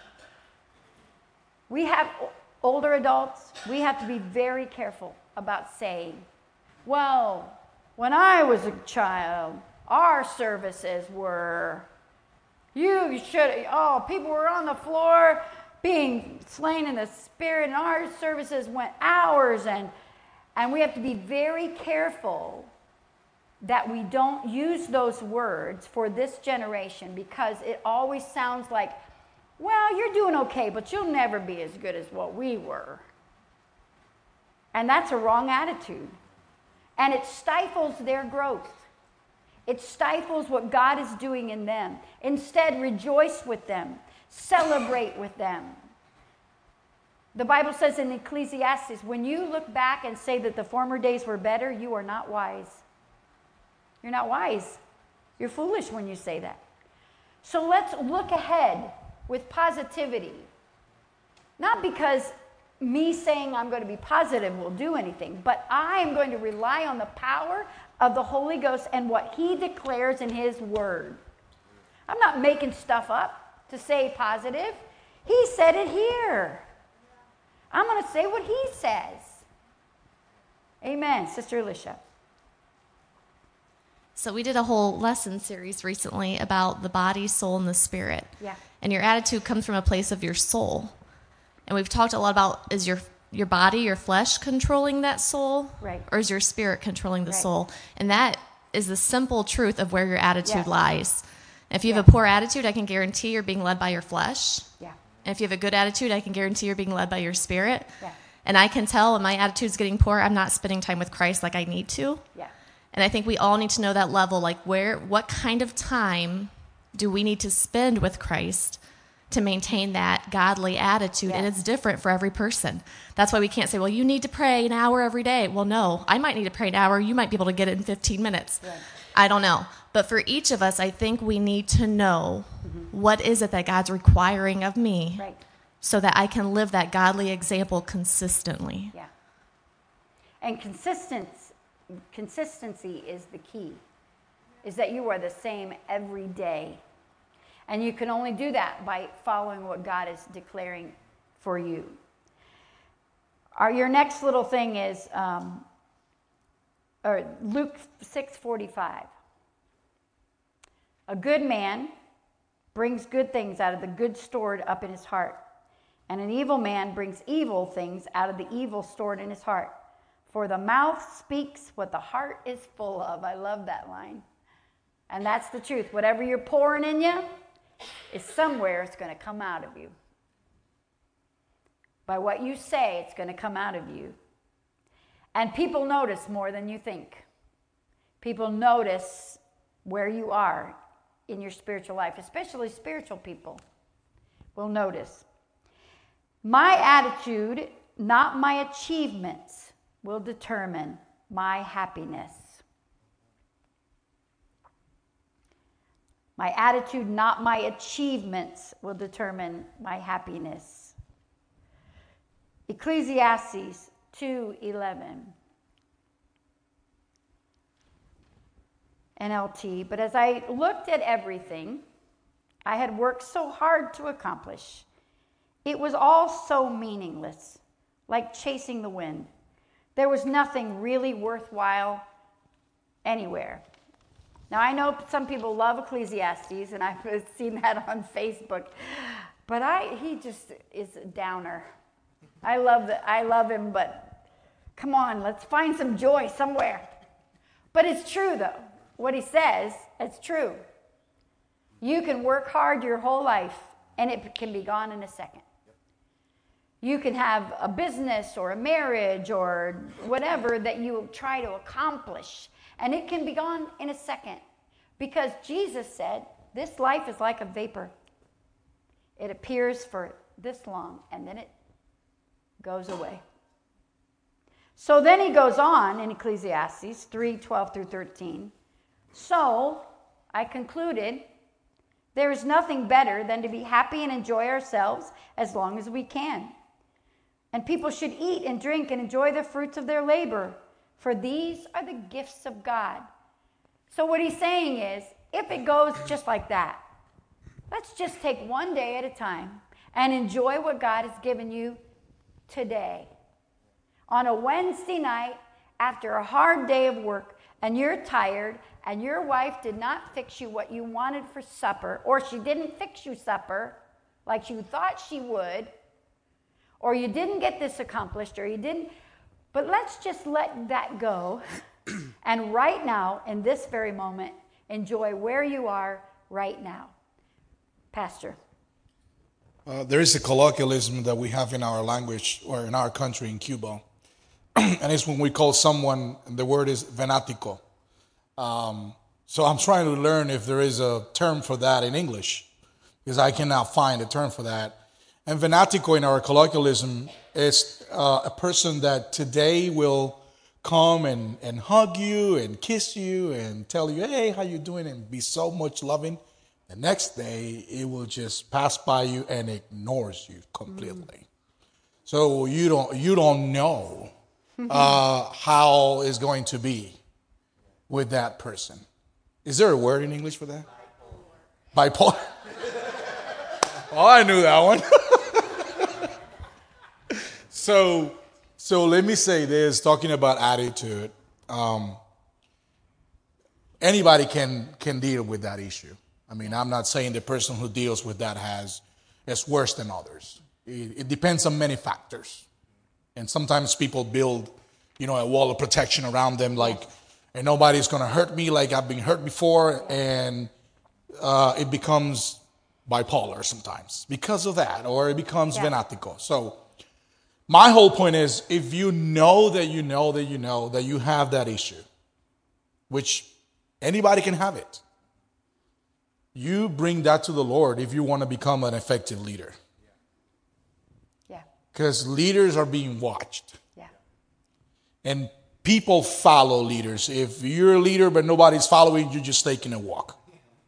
We have older adults, we have to be very careful about saying, well, when I was a child, our services were, you should, oh, people were on the floor being slain in the spirit, and our services went hours, and and we have to be very careful that we don't use those words for this generation, because it always sounds like, well, you're doing okay, but you'll never be as good as what we were. And that's a wrong attitude. And it stifles their growth. It stifles what God is doing in them. Instead, rejoice with them. Celebrate with them. The Bible says in Ecclesiastes, when you look back and say that the former days were better, you are not wise. You're not wise. You're foolish when you say that. So let's look ahead with positivity. Not because me saying I'm going to be positive will do anything, but I am going to rely on the power of the Holy Ghost and what He declares in His Word. I'm not making stuff up to say positive. He said it here. I'm going to say what He says. Amen. Sister Alicia. So we did a whole lesson series recently about the body, soul, and the spirit. Yeah. And your attitude comes from a place of your soul. And we've talked a lot about, is your your body, your flesh controlling that soul? Right. Or is your spirit controlling the Right. soul? And that is the simple truth of where your attitude Yes. lies. If you have Yeah. a poor attitude, I can guarantee you're being led by your flesh. Yeah. And if you have a good attitude, I can guarantee you're being led by your spirit. Yeah. And I can tell when my attitude's getting poor, I'm not spending time with Christ like I need to. Yeah. And I think we all need to know that level, like where, what kind of time do we need to spend with Christ to maintain that godly attitude? Yes. And it's different for every person. That's why we can't say, well, you need to pray an hour every day. Well, no, I might need to pray an hour. You might be able to get it in fifteen minutes. Right. I don't know. But for each of us, I think we need to know what is it that God's requiring of me Right. so that I can live that godly example consistently. Yeah. And consistency, consistency is the key, is that you are the same every day. And you can only do that by following what God is declaring for you. Our, your next little thing is um, or Luke six forty-five. A good man brings good things out of the good stored up in his heart, and an evil man brings evil things out of the evil stored in his heart. For the mouth speaks what the heart is full of. I love that line. And that's the truth. Whatever you're pouring in you, is somewhere it's going to come out of you. By what you say, it's going to come out of you. And people notice more than you think. People notice where you are in your spiritual life, especially spiritual people will notice. My attitude, not my achievements, will determine my happiness. My attitude, not my achievements, will determine my happiness. Ecclesiastes two eleven. N L T. But as I looked at everything I had worked so hard to accomplish, it was all so meaningless, like chasing the wind. There was nothing really worthwhile anywhere. Now, I know some people love Ecclesiastes, and I've seen that on Facebook, but I he just is a downer. I love the, I love him, but come on, let's find some joy somewhere. But it's true, though. What he says, it's true. You can work hard your whole life, and it can be gone in a second. You can have a business or a marriage or whatever that you try to accomplish, and it can be gone in a second. Because Jesus said, this life is like a vapor. It appears for this long, and then it goes away. So then he goes on in Ecclesiastes three twelve through thirteen. So I concluded, there is nothing better than to be happy and enjoy ourselves as long as we can. And people should eat and drink and enjoy the fruits of their labor, for these are the gifts of God. So what he's saying is, if it goes just like that, let's just take one day at a time and enjoy what God has given you today. On a Wednesday night, after a hard day of work, and you're tired, and your wife did not fix you what you wanted for supper, or she didn't fix you supper like you thought she would, or you didn't get this accomplished, or you didn't, but let's just let that go. And right now, in this very moment, enjoy where you are right now. Pastor. Uh, there is a colloquialism that we have in our language or in our country in Cuba and it's when we call someone, the word is venatico. Um, so I'm trying to learn if there is a term for that in English, because I cannot find a term for that. And venatico in our colloquialism is uh, a person that today will come and, and hug you and kiss you and tell you, hey, how you doing, and be so much loving. The next day, it will just pass by you and ignores you completely. Mm. So you don't you don't know uh, how it's going to be with that person. Is there a word in English for that? Bipolar. Bipolar. Oh, I knew that one. so, so let me say this, talking about attitude. Um, anybody can can deal with that issue. I mean, I'm not saying the person who deals with that has is worse than others. It, it depends on many factors. And sometimes people build, you know, a wall of protection around them, like, and nobody's going to hurt me like I've been hurt before, and uh, it becomes bipolar sometimes because of that, or it becomes yeah. venatico. So my whole point is, if you know that you know that you know that you have that issue, which anybody can have it, you bring that to the Lord if you want to become an effective leader. Yeah. Because leaders are being watched. Yeah. And people follow leaders. If you're a leader but nobody's following, you're just taking a walk.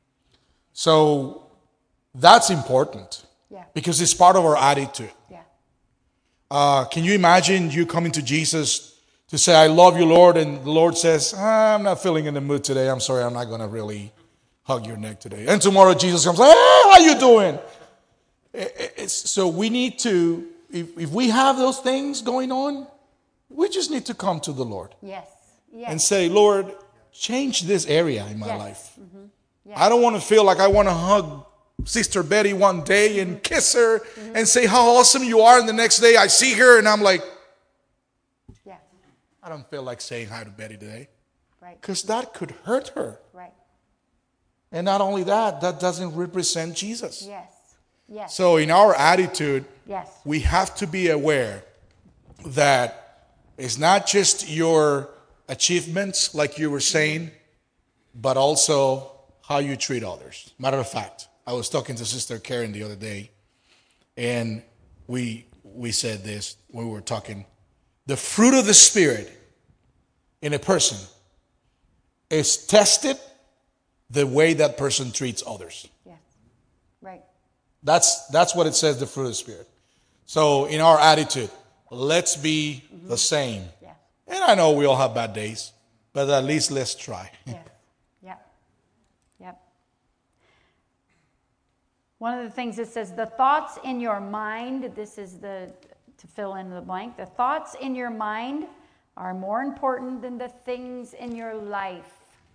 So that's important. Yeah. Because it's part of our attitude. Yeah. Uh, can you imagine you coming to Jesus to say, I love you, Lord, and the Lord says, ah, I'm not feeling in the mood today. I'm sorry, I'm not going to really hug your neck today. And tomorrow Jesus comes, hey, how you doing? It's, so we need to, if, if we have those things going on, we just need to come to the Lord. Yes. Yes. And say, Lord, change this area in my yes. life. Mm-hmm. Yes. I don't want to feel like I want to hug Sister Betty one day and kiss her mm-hmm. and say how awesome you are, and the next day I see her and I'm like, yeah. I don't feel like saying hi to Betty today. Right. Because that could hurt her. Right. And not only that, that doesn't represent Jesus. Yes. Yes. So in our attitude, yes. we have to be aware that it's not just your achievements, like you were saying, but also how you treat others. Matter of fact, I was talking to Sister Karen the other day, and we we said this when we were talking. The fruit of the Spirit in a person is tested the way that person treats others. Yes. Right. That's that's what it says, the fruit of the Spirit. So in our attitude, let's be mm-hmm. the same. Yeah. And I know we all have bad days, but at least let's try. Yes. Yep. Yep. One of the things it says, the thoughts in your mind, this is the, to fill in the blank, the thoughts in your mind are more important than the things in your life.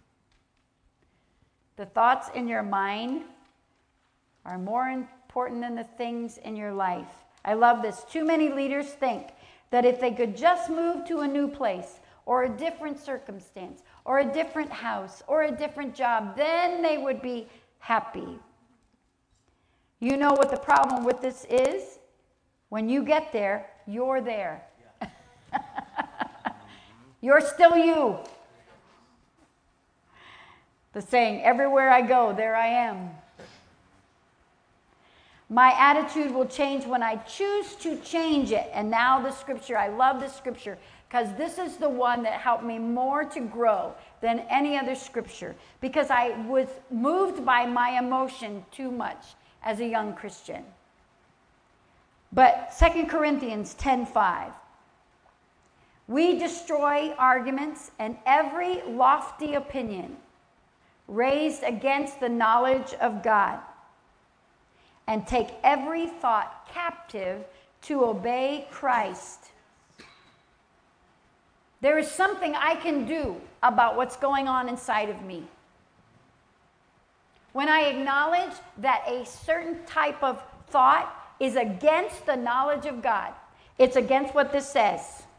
The thoughts in your mind are more important than the things in your life. I love this. Too many leaders think that if they could just move to a new place or a different circumstance or a different house or a different job, then they would be happy. You know what the problem with this is? When you get there, you're there. You're still you. The saying, everywhere I go, there I am. My attitude will change when I choose to change it. And now the scripture, I love the scripture because this is the one that helped me more to grow than any other scripture, because I was moved by my emotion too much as a young Christian. But Second Corinthians ten five. We destroy arguments and every lofty opinion raised against the knowledge of God, and take every thought captive to obey Christ. There is something I can do about what's going on inside of me. When I acknowledge that a certain type of thought is against the knowledge of God, it's against what this says.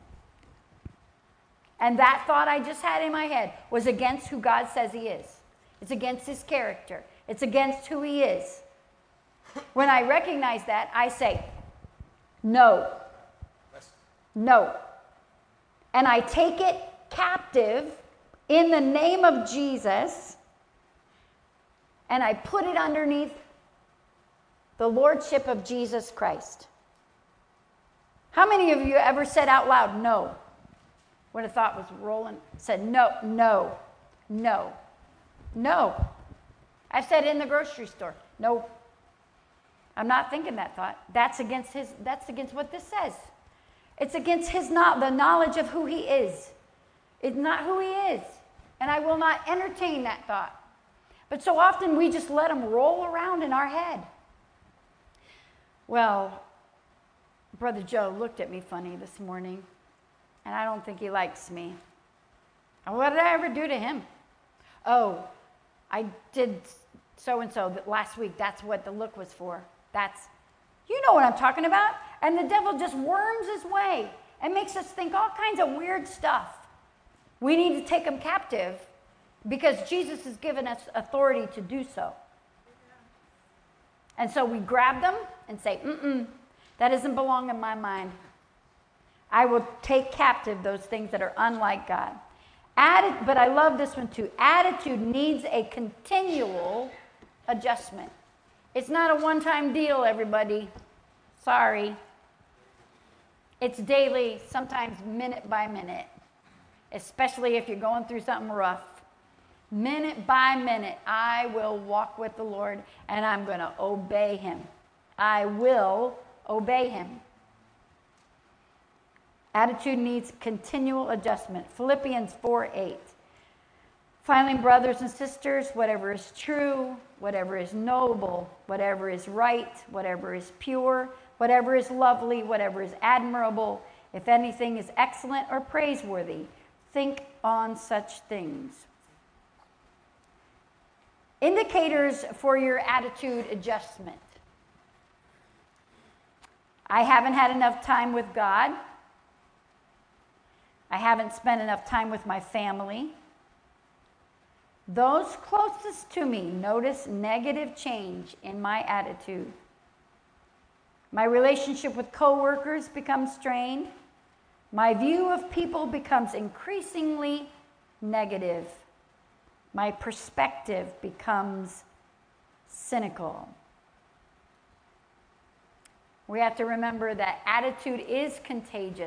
And that thought I just had in my head was against who God says he is. It's against his character. It's against who he is. When I recognize that, I say, no. No. and I take it captive in the name of Jesus, and I put it underneath the lordship of Jesus Christ. How many of you ever said out loud, no, when a thought was rolling, said no, no, no, no? I said in the grocery store, no, I'm not thinking that thought. That's against his, that's against what this says. It's against his not the knowledge of who he is. It's not who he is. And I will not entertain that thought. But so often we just let them roll around in our head. Well, Brother Joe looked at me funny this morning, and I don't think he likes me. What did I ever do to him? Oh, I did so-and-so last week. That's what the look was for. That's, you know what I'm talking about. And the devil just worms his way and makes us think all kinds of weird stuff. We need to take him captive because Jesus has given us authority to do so. And so we grab them and say, mm-mm, that doesn't belong in my mind. I will take captive those things that are unlike God. Atti- but I love this one too. Attitude needs a continual adjustment. It's not a one-time deal, everybody. Sorry. It's daily, sometimes minute by minute, especially if you're going through something rough. Minute by minute, I will walk with the Lord, and I'm going to obey him. I will obey him. Attitude needs continual adjustment. Philippians four eight. Finally, brothers and sisters, whatever is true, whatever is noble, whatever is right, whatever is pure, whatever is lovely, whatever is admirable, if anything is excellent or praiseworthy, think on such things. Indicators for your attitude adjustment. I haven't had enough time with God. I haven't spent enough time with my family. Those closest to me notice negative change in my attitude. My relationship with coworkers becomes strained. My view of people becomes increasingly negative. My perspective becomes cynical. We have to remember that attitude is contagious.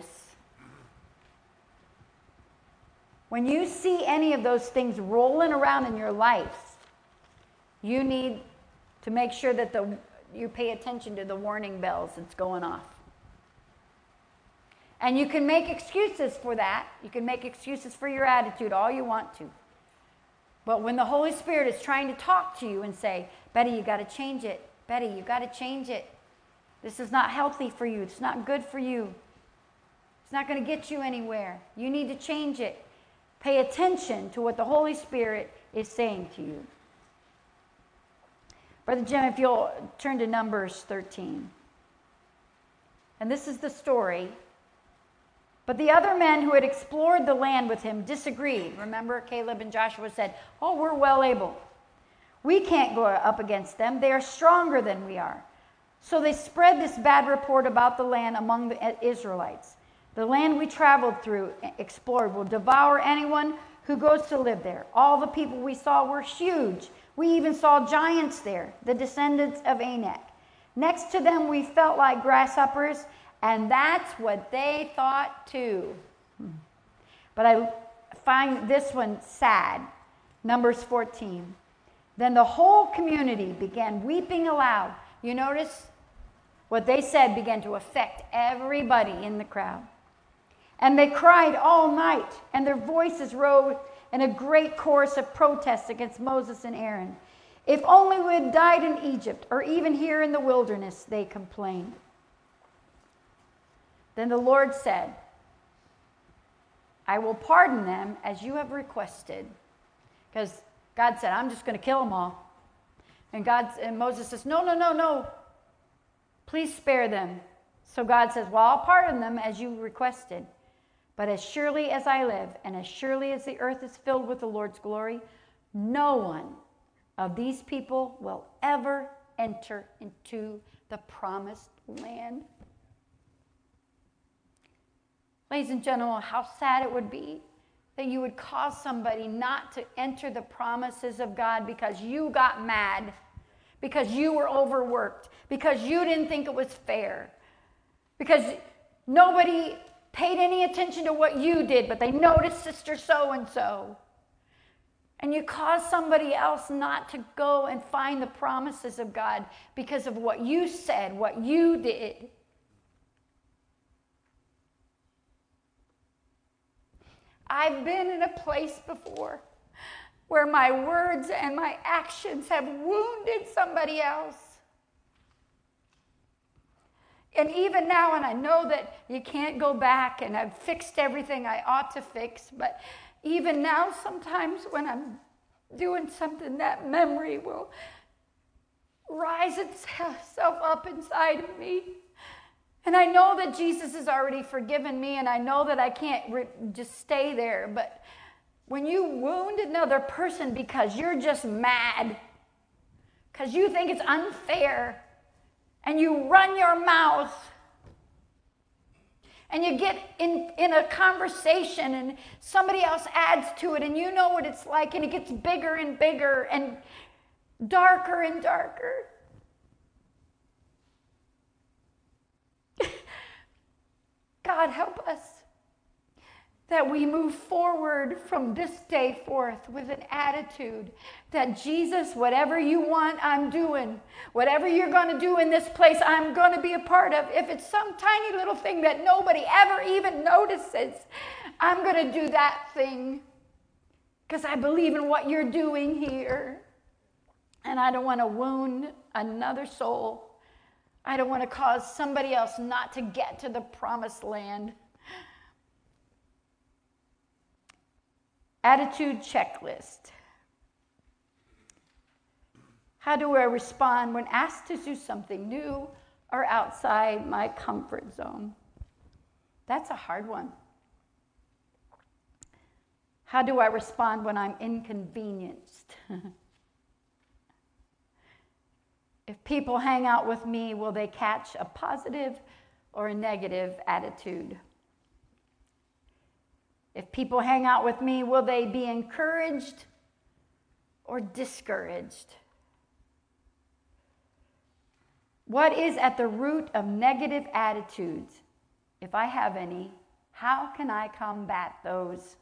When you see any of those things rolling around in your life, you need to make sure that the, you pay attention to the warning bells that's going off. And you can make excuses for that. You can make excuses for your attitude all you want to. But when the Holy Spirit is trying to talk to you and say, Betty, you got to change it. Betty, you got to change it. This is not healthy for you. It's not good for you. It's not going to get you anywhere. You need to change it. Pay attention to what the Holy Spirit is saying to you. Brother Jim, if you'll turn to Numbers thirteen. And this is the story. But the other men who had explored the land with him disagreed. Remember, Caleb and Joshua said, oh, we're well able. We can't go up against them. They are stronger than we are. So they spread this bad report about the land among the Israelites. The land we traveled through, explored, will devour anyone who goes to live there. All the people we saw were huge. We even saw giants there, the descendants of Anak. Next to them, we felt like grasshoppers, and that's what they thought too. But I find this one sad. Numbers fourteen. Then the whole community began weeping aloud. You notice what they said began to affect everybody in the crowd. And they cried all night, and their voices rose in a great chorus of protest against Moses and Aaron. If only we had died in Egypt, or even here in the wilderness, they complained. Then the Lord said, I will pardon them as you have requested. Because God said, I'm just going to kill them all. And God and Moses says, no, no, no, no. Please spare them. So God says, well, I'll pardon them as you requested. But as surely as I live, and as surely as the earth is filled with the Lord's glory, no one of these people will ever enter into the promised land. Ladies and gentlemen, how sad it would be that you would cause somebody not to enter the promises of God because you got mad, because you were overworked, because you didn't think it was fair, because nobody paid any attention to what you did, but they noticed Sister so-and-so. And you cause somebody else not to go and find the promises of God because of what you said, what you did. I've been in a place before where my words and my actions have wounded somebody else. And even now, and I know that you can't go back and I've fixed everything I ought to fix, but even now, sometimes when I'm doing something, that memory will rise itself up inside of me. And I know that Jesus has already forgiven me, and I know that I can't re- just stay there. But when you wound another person because you're just mad, because you think it's unfair, and you run your mouth, and you get in, in a conversation, and somebody else adds to it, and you know what it's like, and it gets bigger and bigger and darker and darker. God, help us that we move forward from this day forth with an attitude that Jesus, whatever you want, I'm doing. Whatever you're going to do in this place, I'm going to be a part of. If it's some tiny little thing that nobody ever even notices, I'm going to do that thing because I believe in what you're doing here. And I don't want to wound another soul. I don't want to cause somebody else not to get to the promised land. Attitude checklist. How do I respond when asked to do something new or outside my comfort zone? That's a hard one. How do I respond when I'm inconvenienced? If people hang out with me, will they catch a positive or a negative attitude? If people hang out with me, will they be encouraged or discouraged? What is at the root of negative attitudes? If I have any, how can I combat those?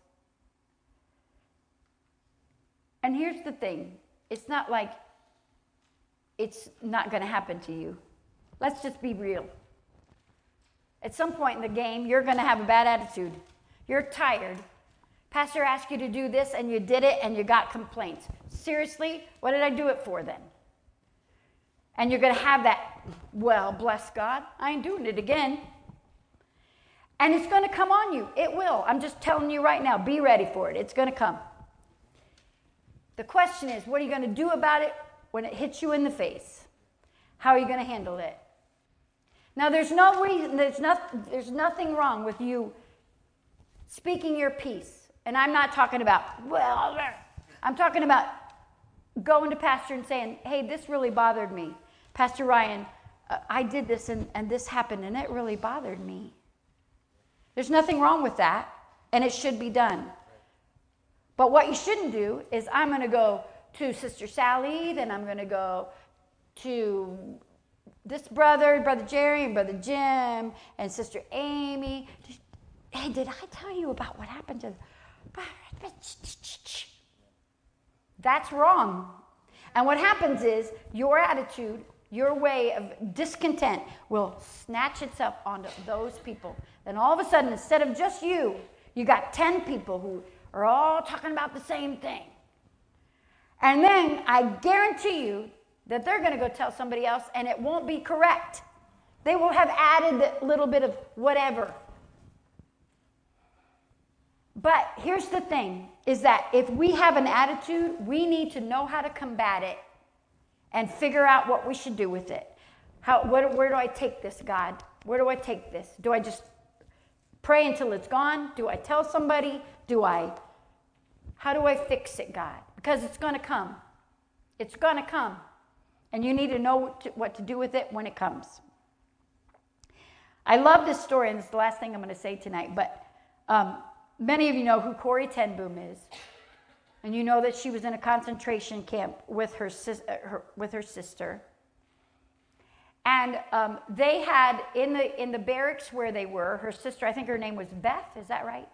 And here's the thing. It's not like it's not going to happen to you. Let's just be real. At some point in the game, you're going to have a bad attitude. You're tired. Pastor asked you to do this, and you did it, and you got complaints. Seriously, what did I do it for then? And you're going to have that, well, bless God, I ain't doing it again. And it's going to come on you. It will. I'm just telling you right now, be ready for it. It's going to come. The question is, what are you going to do about it when it hits you in the face? How are you going to handle it? Now, there's no reason, there's, not, there's nothing wrong with you speaking your piece. And I'm not talking about, well, I'm talking about going to pastor and saying, hey, this really bothered me. Pastor Ryan, uh, I did this and, and this happened and it really bothered me. There's nothing wrong with that, and it should be done. But what you shouldn't do is I'm going to go to Sister Sally, then I'm going to go to this brother, Brother Jerry, and Brother Jim, and Sister Amy. Hey, did I tell you about what happened to... That's wrong. And what happens is your attitude, your way of discontent will snatch itself onto those people. Then all of a sudden, instead of just you, you got ten people who are all talking about the same thing. And then I guarantee you that they're going to go tell somebody else, and it won't be correct. They will have added a little bit of whatever. But here's the thing, is that if we have an attitude, we need to know how to combat it and figure out what we should do with it. How, where, where do I take this, God? Where do I take this? Do I just pray until it's gone? Do I tell somebody? Do I, how do I fix it, God? Because it's going to come. It's going to come. And you need to know what to, what to do with it when it comes. I love this story, and it's the last thing I'm going to say tonight, but um, many of you know who Corrie ten Boom is. And you know that she was in a concentration camp with her, sis- her, with her sister. And um, they had, in the, in the barracks where they were, her sister, I think her name was Beth, is that right?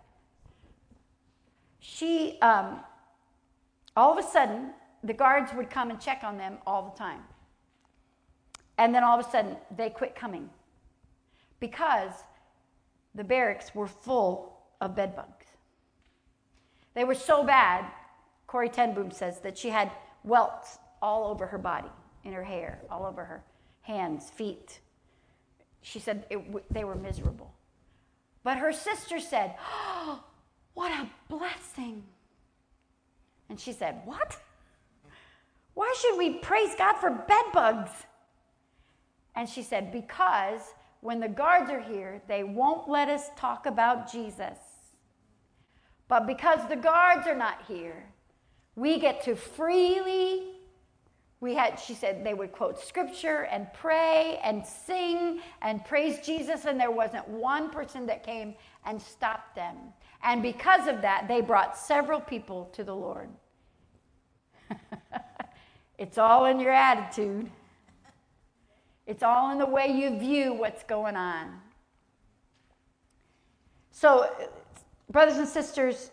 She, um, all of a sudden, the guards would come and check on them all the time. And then all of a sudden, they quit coming. Because the barracks were full of bed bugs. They were so bad, Corrie ten Boom says, that she had welts all over her body, in her hair, all over her hands, feet. She said it, they were miserable. But her sister said, oh, what a blessing. And she said, what? Why should we praise God for bed bugs? And she said, because when the guards are here, they won't let us talk about Jesus. But because the guards are not here, we get to freely, we had, she said they would quote scripture and pray and sing and praise Jesus, and there wasn't one person that came and stopped them. And because of that, they brought several people to the Lord. It's all in your attitude. It's all in the way you view what's going on. So, brothers and sisters,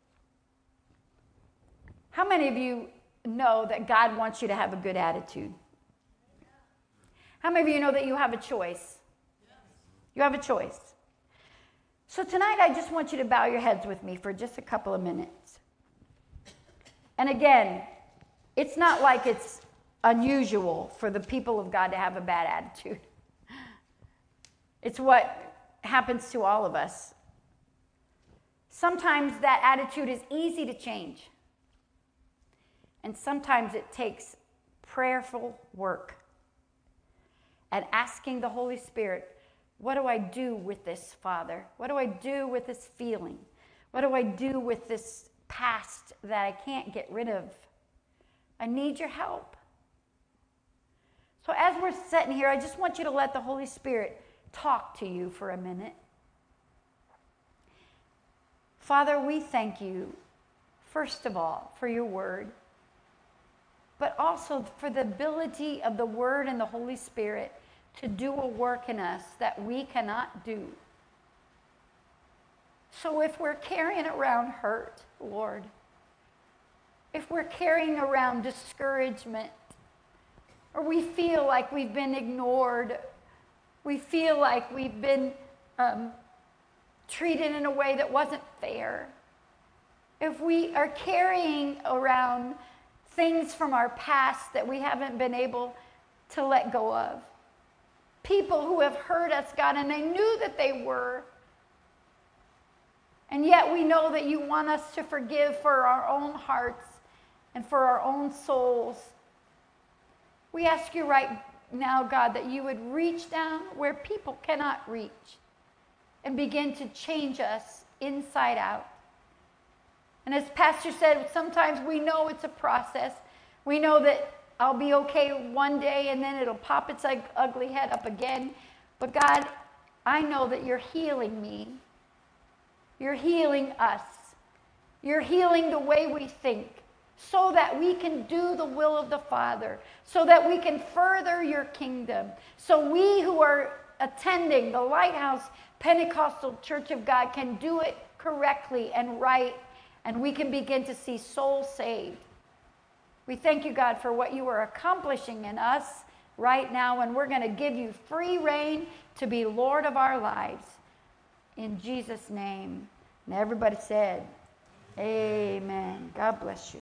how many of you know that God wants you to have a good attitude? How many of you know that you have a choice? You have a choice. So tonight I just want you to bow your heads with me for just a couple of minutes. And again, it's not like it's unusual for the people of God to have a bad attitude. It's what happens to all of us. Sometimes that attitude is easy to change. And sometimes it takes prayerful work and asking the Holy Spirit, what do I do with this, Father? What do I do with this feeling? What do I do with this past that I can't get rid of? I need your help. So as we're sitting here, I just want you to let the Holy Spirit talk to you for a minute. Father, we thank you, first of all, for your word, but also for the ability of the word and the Holy Spirit to do a work in us that we cannot do. So if we're carrying around hurt, Lord, if we're carrying around discouragement, or we feel like we've been ignored, we feel like we've been um, treated in a way that wasn't fair, if we are carrying around things from our past that we haven't been able to let go of, people who have hurt us, God, and they knew that they were, and yet we know that you want us to forgive for our own hearts and for our own souls. We ask you right now, God, that you would reach down where people cannot reach and begin to change us inside out. And as Pastor said, sometimes we know it's a process. We know that I'll be okay one day and then it'll pop its ugly head up again. But God, I know that you're healing me. You're healing us. You're healing the way we think, so that we can do the will of the Father, so that we can further your kingdom. So we who are attending the Lighthouse Pentecostal Church of God can do it correctly and right, and we can begin to see souls saved. We thank you, God, for what you are accomplishing in us right now, and we're going to give you free reign to be Lord of our lives. In Jesus' name. And everybody said, amen. God bless you.